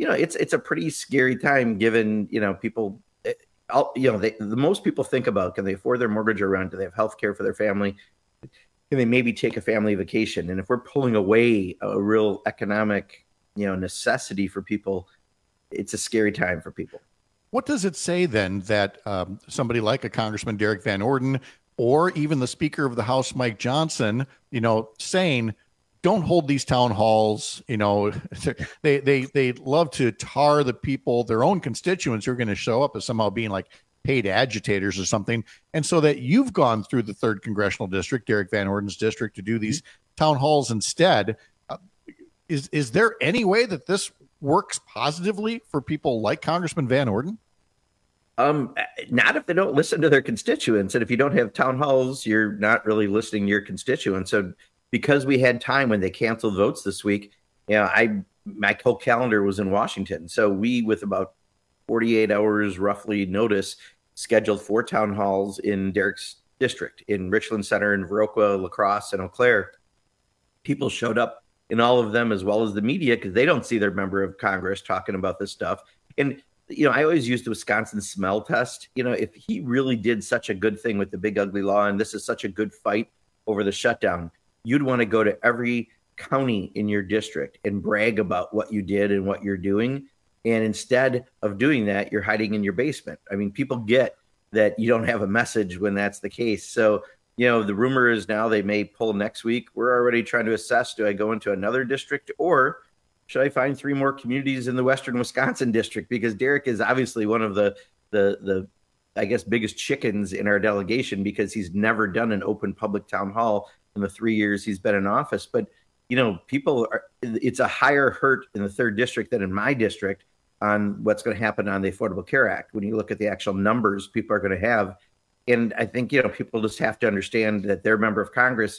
you know, it's it's a pretty scary time given, you know, people, I'll, you know, they, the most people think about, can they afford their mortgage or rent? Do they have health care for their family? Can they maybe take a family vacation? And if we're pulling away a real economic, you know, necessity for people, it's a scary time for people. What does it say then that um, somebody like a Congressman Derek Van Orden or even the Speaker of the House, Mike Johnson, you know, saying, don't hold these town halls, you know, they they they love to tar the people, their own constituents who are going to show up as somehow being like paid agitators or something. And so that you've gone through the third congressional district, Derek Van Orden's district, to do these town halls instead. Uh, is is there any way that this works positively for people like Congressman Van Orden? Um, not if they don't listen to their constituents. And if you don't have town halls, you're not really listening to your constituents. So because we had time when they canceled votes this week, you know, I my whole calendar was in Washington. So we, with about forty-eight hours roughly notice, scheduled four town halls in Derek's district, in Richland Center, in Viroqua, La Crosse, and Eau Claire. People showed up in all of them, as well as the media, because they don't see their member of Congress talking about this stuff. And, you know, I always use the Wisconsin smell test. You know, if he really did such a good thing with the big ugly law, and this is such a good fight over the shutdown, you'd want to go to every county in your district and brag about what you did and what you're doing. And instead of doing that, you're hiding in your basement. I mean, people get that you don't have a message when that's the case. So, you know, the rumor is now they may pull next week. We're already trying to assess, do I go into another district, or should I find three more communities in the Western Wisconsin district? Because Derek is obviously one of the, the, the, I guess, biggest chickens in our delegation, because he's never done an open public town hall in the three years he's been in office. But, you know, people are, it's a higher hurt in the third district than in my district on what's going to happen on the Affordable Care Act. When you look at the actual numbers people are going to have. And I think, you know, people just have to understand that their member of Congress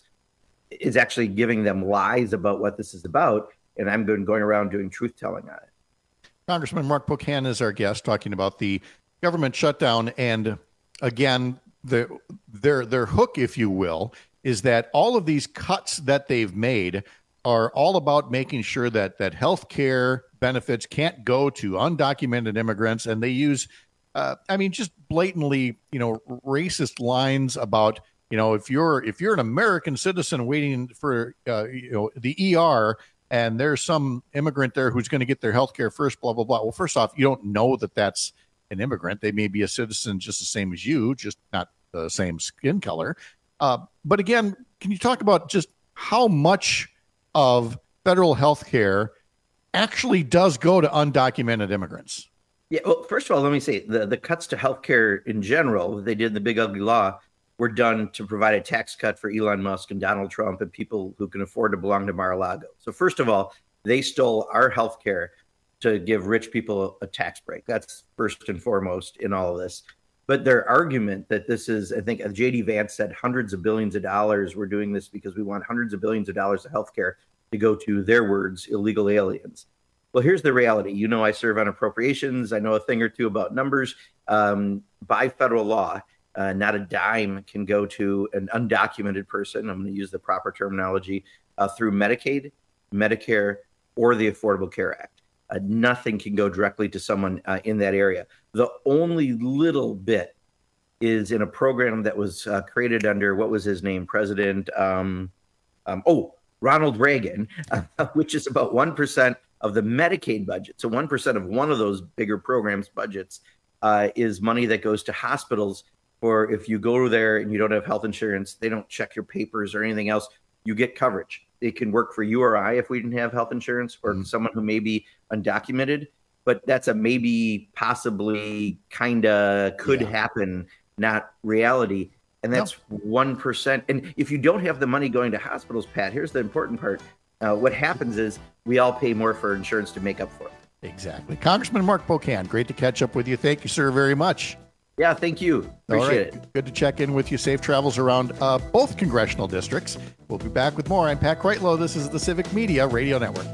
is actually giving them lies about what this is about. And I'm going, going around doing truth telling on it. Congressman Mark Pocan is our guest, talking about the government shutdown. And again, the, their, their hook, if you will, is that all of these cuts that they've made are all about making sure that that health care benefits can't go to undocumented immigrants. And they use, uh, I mean, just blatantly, you know, racist lines about, you know, if you're if you're an American citizen waiting for, uh, you know, the E R, and there's some immigrant there who's going to get their health care first, blah, blah, blah. Well, first off, you don't know that that's an immigrant. They may be a citizen just the same as you, just not the same skin color. Uh, but again, can you talk about just how much of federal health care actually does go to undocumented immigrants? Yeah, well, first of all, let me say the, the cuts to healthcare in general, they did in the big ugly law, were done to provide a tax cut for Elon Musk and Donald Trump and people who can afford to belong to Mar-a-Lago. So first of all, they stole our healthcare to give rich people a tax break. That's first and foremost in all of this. But their argument that this is, I think J D Vance said hundreds of billions of dollars, we're doing this because we want hundreds of billions of dollars of healthcare to go to, their words, illegal aliens. Well, here's the reality. You know, I serve on appropriations. I know a thing or two about numbers. Um, by federal law, uh, not a dime can go to an undocumented person. I'm going to use the proper terminology, uh, through Medicaid, Medicare, or the Affordable Care Act. Uh, nothing can go directly to someone uh, in that area. The only little bit is in a program that was uh, created under, what was his name? President, um, um, oh, Ronald Reagan, uh, which is about one percent of the Medicaid budget. So one percent of one of those bigger programs budgets uh, is money that goes to hospitals for if you go there and you don't have health insurance, they don't check your papers or anything else, you get coverage. It can work for you or I if we didn't have health insurance, or mm-hmm. someone who may be undocumented, but that's a maybe, possibly, kind of could yeah. happen, not reality. And that's no. one percent. And if you don't have the money going to hospitals, Pat, here's the important part. Uh, what happens is we all pay more for insurance to make up for it. Exactly. Congressman Mark Pocan, great to catch up with you. Thank you, sir, very much. Yeah, thank you. Appreciate it. Good to check in with you. Safe travels around uh, both congressional districts. We'll be back with more. I'm Pat Kreitlow. This is the Civic Media Radio Network.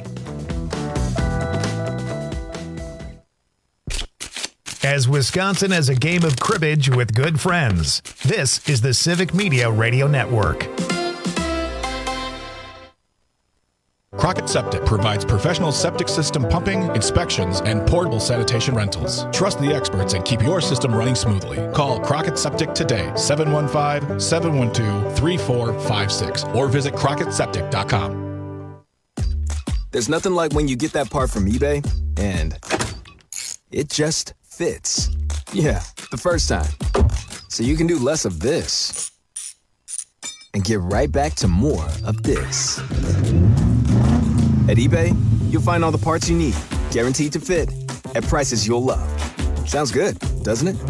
As Wisconsin as a game of cribbage with good friends, this is the Civic Media Radio Network. Crockett Septic provides professional septic system pumping, inspections, and portable sanitation rentals. Trust the experts and keep your system running smoothly. Call Crockett Septic today, seven one five, seven one two, three four five six, or visit crockett septic dot com. There's nothing like when you get that part from eBay and it just fits. Yeah, the first time. So you can do less of this and get right back to more of this. At eBay, you'll find all the parts you need, guaranteed to fit, at prices you'll love. Sounds good, doesn't it?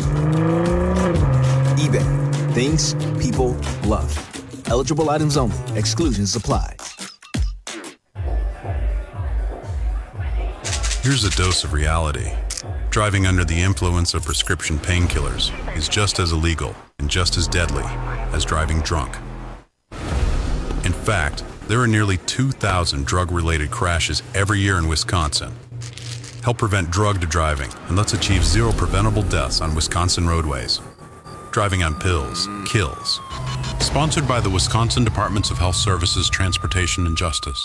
eBay, things people love. Eligible items only. Exclusions apply. Here's a dose of reality. Driving under the influence of prescription painkillers is just as illegal and just as deadly as driving drunk. In fact, there are nearly two thousand drug-related crashes every year in Wisconsin. Help prevent drug driving and let's achieve zero preventable deaths on Wisconsin roadways. Driving on pills kills. Sponsored by the Wisconsin Departments of Health Services, Transportation, and Justice.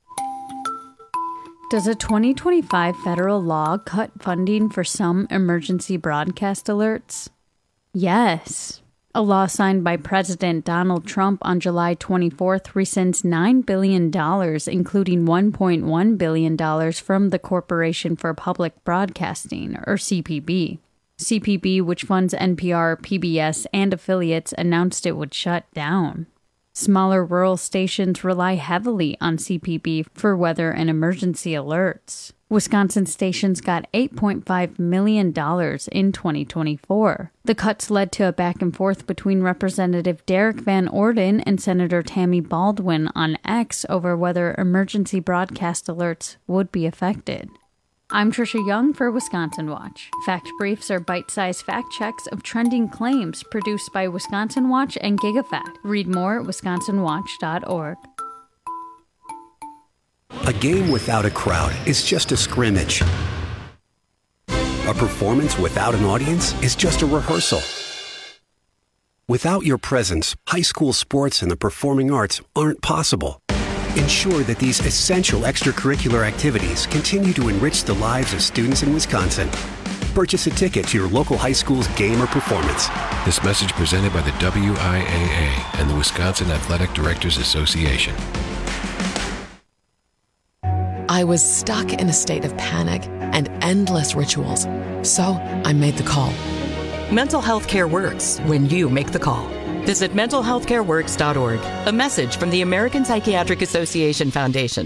Does a twenty twenty-five federal law cut funding for some emergency broadcast alerts? Yes. A law signed by President Donald Trump on July twenty-fourth rescinds nine billion dollars, including one point one billion dollars from the Corporation for Public Broadcasting, or C P B. C P B, which funds N P R, P B S, and affiliates, announced it would shut down. Smaller rural stations rely heavily on C P B for weather and emergency alerts. Wisconsin stations got eight point five million dollars in twenty twenty-four. The cuts led to a back and forth between Representative Derek Van Orden and Senator Tammy Baldwin on X over whether emergency broadcast alerts would be affected. I'm Trisha Young for Wisconsin Watch. Fact Briefs are bite-sized fact checks of trending claims produced by Wisconsin Watch and GigaFact. Read more at wisconsin watch dot org. A game without a crowd is just a scrimmage. A performance without an audience is just a rehearsal. Without your presence, high school sports and the performing arts aren't possible. Ensure that these essential extracurricular activities continue to enrich the lives of students in Wisconsin. Purchase a ticket to your local high school's game or performance. This message presented by the W I A A and the Wisconsin Athletic Directors Association. I was stuck in a state of panic and endless rituals. So I made the call. Mental health care works when you make the call. Visit mental health care works dot org. A message from the American Psychiatric Association Foundation.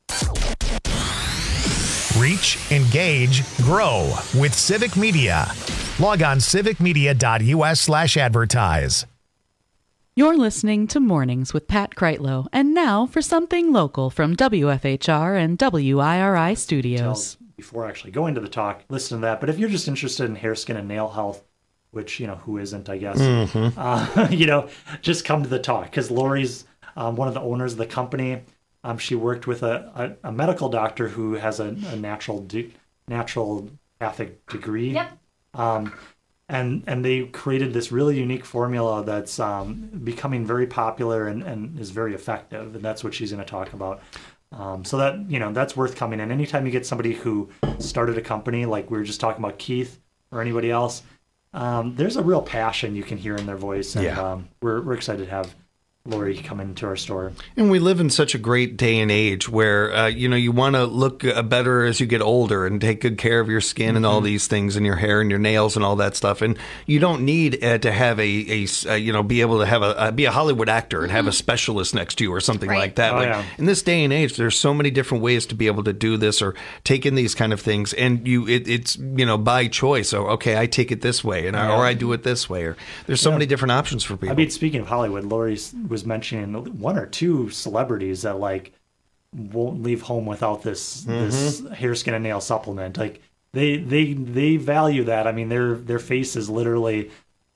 Reach, engage, grow with Civic Media. Log on civic media dot u s slash advertise. You're listening to Mornings with Pat Kreitlow. And now for something local from W F H R and W I R I Studios. Before actually going to the talk, listen to that. But if you're just interested in hair, skin, and nail health, which, you know, who isn't, I guess, mm-hmm. uh, you know, just come to the talk. Because Lori's um, one of the owners of the company. Um, she worked with a, a, a medical doctor who has a, a natural de- naturopathic degree. Yep. Um, and and they created this really unique formula that's um, becoming very popular and, and is very effective. And that's what she's going to talk about. Um, so that, you know, that's worth coming in. Anytime you get somebody who started a company, like we were just talking about Keith or anybody else, Um, there's a real passion you can hear in their voice, and Yeah. um, we're we're excited to have Lori come into our store. And we live in such a great day and age where, uh, you know, you want to look uh, better as you get older and take good care of your skin mm-hmm. and all these things and your hair and your nails and all that stuff. And you don't need uh, to have a, a uh, you know, be able to have a, uh, be a Hollywood actor and mm-hmm. have a specialist next to you or something Right. like that. Oh, Like, yeah. in this day and age, there's so many different ways to be able to do this or take in these kind of things. And you, it, it's, you know, by choice. So, okay, I take it this way and I, Yeah. or I do it this way. Or there's so Yeah. many different options for people. I mean, speaking of Hollywood, Lori was mentioning one or two celebrities that like won't leave home without this Mm-hmm. this hair, skin, and nail supplement. Like they they they value that. I mean, their their face is literally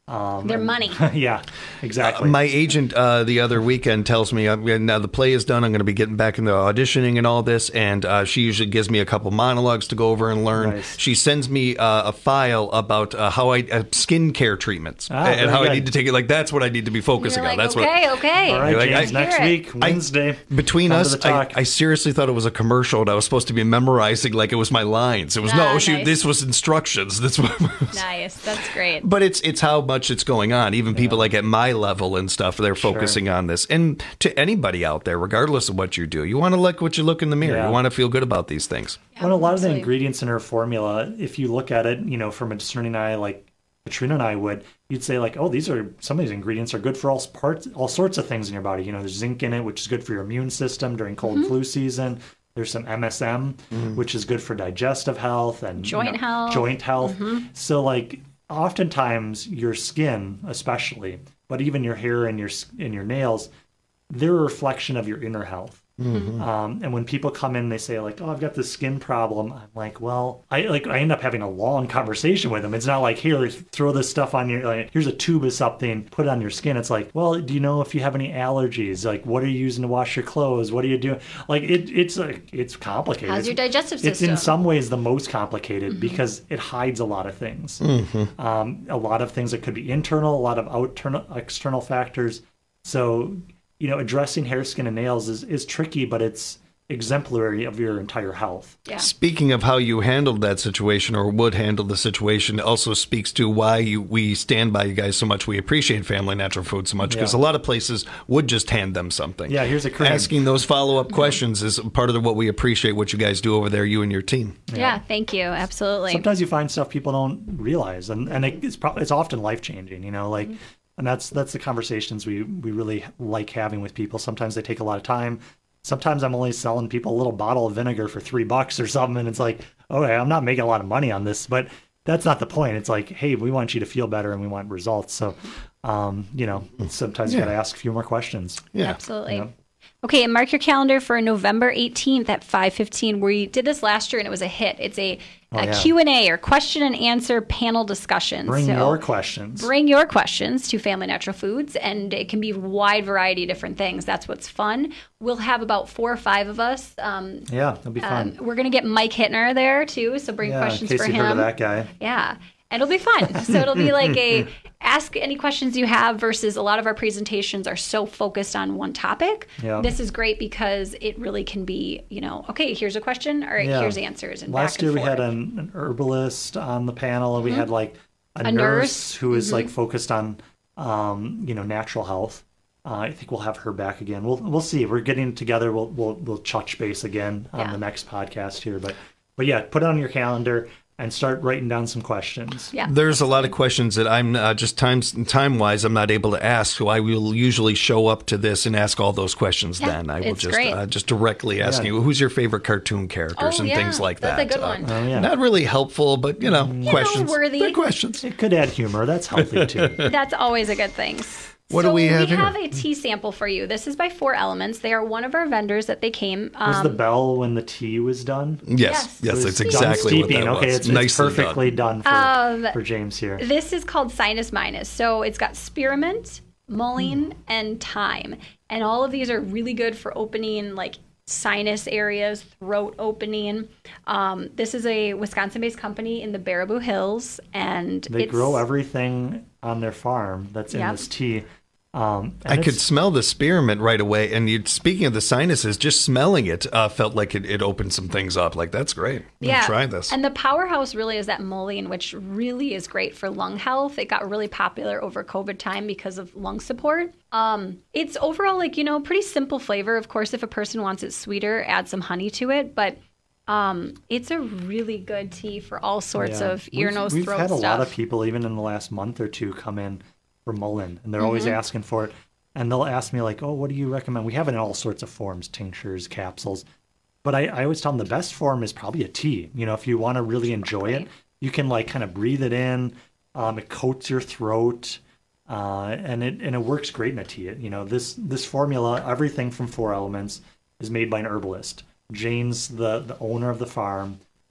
Um, Their and- money. Yeah, exactly. Uh, my agent uh, the other weekend tells me uh, now the play is done. I'm going to be getting back into auditioning and all this, and uh, she usually gives me a couple monologues to go over and learn. Nice. She sends me uh, a file about uh, how I uh, skincare treatments Ah, and very how I good. need to take it. Like that's what I need to be focusing You're on. like, That's okay, what. okay. All right, Like, James, I- next hear it. week, Wednesday. Between come to us, the I, talk. I seriously thought it was a commercial, and I was supposed to be memorizing like it was my lines. It was Ah, no, she, nice. this was instructions. That's what. Nice. That's great. But it's it's how much it's going on. Even people like at my level and stuff, they're focusing on this. And to anybody out there, regardless of what you do, you want to look what you look in the mirror. Yeah. You want to feel good about these things. Well, a lot of the absolutely. ingredients in her formula, if you look at it, you know, from a discerning eye, like Katrina and I would, you'd say like, oh, these are some of these ingredients are good for all parts, all sorts of things in your body. You know, there's zinc in it, which is good for your immune system during cold Mm-hmm. flu season. There's some M S M, which is good for digestive health and you Joint know, health. Joint health. Mhm. So like, oftentimes your skin, especially, but even your hair and your s- and your nails, they're a reflection of your inner health. Mm-hmm. Um, and when people come in, they say like, "Oh, I've got this skin problem." I'm like, "Well, I like." I end up having a long conversation with them. It's not like, "Here, throw this stuff on your. Like, here's a tube of something. Put it on your skin." It's like, "Well, do you know if you have any allergies? Like, what are you using to wash your clothes? What are you doing?" Like, it, it's like it's complicated. How's your It's- digestive It's system? in some ways the most complicated because it hides a lot of things. Mm-hmm. Um, a lot of things that could be internal, a lot of outternal, external factors. So, you know, addressing hair, skin, and nails is, is tricky, but it's exemplary of your entire health. Yeah. Speaking of how you handled that situation or would handle the situation, also speaks to why you, we stand by you guys so much. We appreciate Family Natural Food so much because Yeah. a lot of places would just hand them something. Yeah, here's a cream. Asking those follow-up questions is part of the, what we appreciate what you guys do over there, you and your team. Yeah. Thank you. Absolutely. Sometimes you find stuff people don't realize, and, and it, it's probably it's often life changing. You know, like, and that's that's the conversations we we really like having with people. Sometimes they take a lot of time. Sometimes I'm only selling people a little bottle of vinegar for three bucks or something, and it's like, okay, I'm not making a lot of money on this, but that's not the point. It's like, hey, we want you to feel better and we want results. So, um, you know, sometimes you Yeah. got to ask a few more questions. Absolutely. Yeah. Okay, and mark your calendar for November eighteenth at five fifteen. We did this last year and it was a hit. It's a, Oh, a yeah. Q and A or question and answer panel discussion. Bring So your questions. Bring your questions to Family Natural Foods, and it can be a wide variety of different things. That's what's fun. We'll have about four or five of us. Um, Yeah, that'll be fun. um, we're going to get Mike Hittner there too, so bring yeah, questions in case for you him. heard of that guy. Yeah. And it'll be fun. So it'll be like a ask any questions you have versus a lot of our presentations are so focused on one topic. Yeah. This is great because it really can be, you know, okay, here's a question. All right, Yeah. here's answers. And Last back year and we had forth. an, an herbalist on the panel, and we Mhm. had like a, A nurse, nurse. who is Mhm. like focused on, um, you know, natural health. Uh, I think we'll have her back again. We'll we'll see. We're getting together. We'll we'll we'll touch base again on Yeah. the next podcast here. But but yeah, put it on your calendar and start writing down some questions. Yeah. There's a lot of questions that I'm uh, just time time wise I'm not able to ask, so I will usually show up to this and ask all those questions. Yeah, then I will it's just great. uh, just directly ask Yeah. you who's your favorite cartoon characters Oh, and yeah, things like that's that. a good Uh, one. Oh yeah. Not really helpful, but you know, You questions. know, worthy. They're questions. It could add humor. That's healthy too. That's always a good thing. What so do we have we here? have a tea sample for you. This is by Four Elements. They are one of our vendors that they came. Was Um, the bell when the tea was done? Yes, yes, It was that's done exactly what steeping. that Okay, was. it's, it's Nicely perfectly done, for, Um, for James here. This is called Sinus Minus. So it's got spearmint, mullein, and thyme. And all of these are really good for opening like sinus areas, throat opening. Um, this is a Wisconsin-based company in the Baraboo Hills. And They it's, grow everything on their farm that's in Yep. this tea. Um, and I could it's- smell the spearmint right away. And you, speaking of the sinuses, just smelling it uh, felt like it, it opened some things up. Like, that's great. I'm Yeah. gonna try this. And the powerhouse really is that mullein, which really is great for lung health. It got really popular over COVID time because of lung support. Um, it's overall like, you know, pretty simple flavor. Of course, if a person wants it sweeter, add some honey to it. But um, it's a really good tea for all sorts Yeah. of ear, We've- nose, we've throat had a stuff. lot of people, even in the last month or two, come in for mullein, and they're always Mhm. asking for it. And they'll ask me like, "Oh, what do you recommend?" We have it in all sorts of forms: tinctures, capsules. But I, I always tell them the best form is probably a tea. You know, if you want to really enjoy it, you can like kind of breathe it in. Um, it coats your throat, uh, and it and it works great in a tea. You know, this this formula, everything from Four Elements, is made by an herbalist. Jane's the the owner of the farm.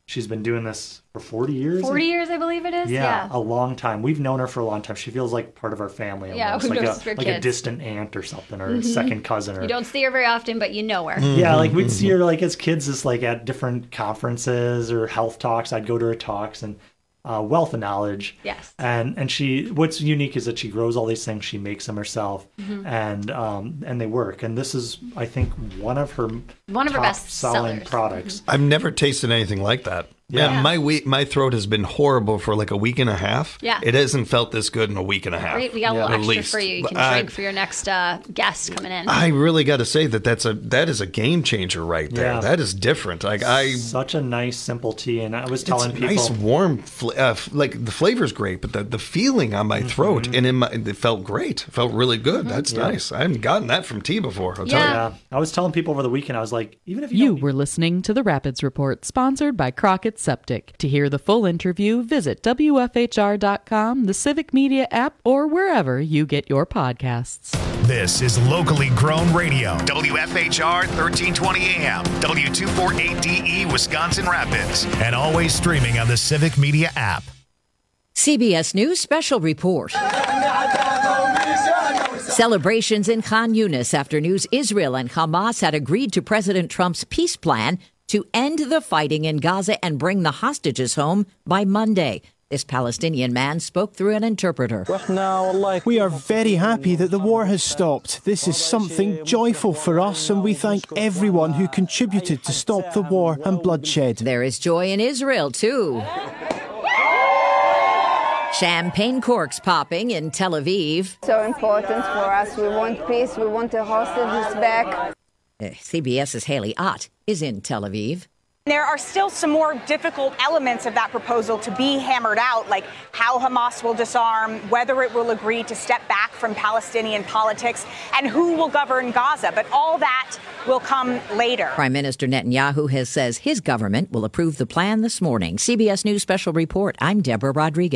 she's been doing this for forty years. forty years, I believe it is. Yeah, Yeah. a long time. We've known her for a long time. She feels like part of our family. Yeah, almost. we've like known a since we were like a kids. distant aunt or something, or Mhm. a second cousin. Or You don't see her very often, but you know her. yeah, like we'd see her like as kids, just like at different conferences or health talks. I'd go to her talks and uh, wealth of knowledge. Yes. And and she, what's unique is that she grows all these things. She makes them herself, Mhm. and um and they work. And this is, I think, one of her One of her top best selling sellers. products. I've never tasted anything like that. Yeah. Yeah, my week, my throat has been horrible for like a week and a half. Yeah. It hasn't felt this good in a week and a half. Great. We got a little at extra least. for you. You can I- drink for your next uh, guest coming in. I really got to say that that's a that is a game changer right there. Yeah. That is different. Like I, Such a nice, simple tea. And I was it's telling people, nice, warm. Fl- uh, f- like the flavor's great, but the, the feeling on my throat and in my it felt great. It felt really good. That's Yeah. nice. I haven't gotten that from tea before. I'll tell you. yeah, I was telling people over the weekend, I was like, even if you, You were listening to the Rapids Report, sponsored by Crockett Septic. To hear the full interview, visit W F H R dot com, the Civic Media app, or wherever you get your podcasts. This is locally grown radio. W F H R thirteen twenty A M, W two forty-eight D E, Wisconsin Rapids, and always streaming on the Civic Media app. C B S News Special Report. Celebrations in Khan Yunis after news Israel and Hamas had agreed to President Trump's peace plan to end the fighting in Gaza and bring the hostages home by Monday. This Palestinian man spoke through an interpreter. We are very happy that the war has stopped. This is something joyful for us, and we thank everyone who contributed to stop the war and bloodshed. There is joy in Israel, too. Champagne corks popping in Tel Aviv. So important for us. We want peace. We want the hostages back. Uh, CBS's Haley Ott is in Tel Aviv. There are still some more difficult elements of that proposal to be hammered out, like how Hamas will disarm, whether it will agree to step back from Palestinian politics, and who will govern Gaza. But all that will come later. Prime Minister Netanyahu has says his government will approve the plan this morning. C B S News Special Report. I'm Deborah Rodriguez.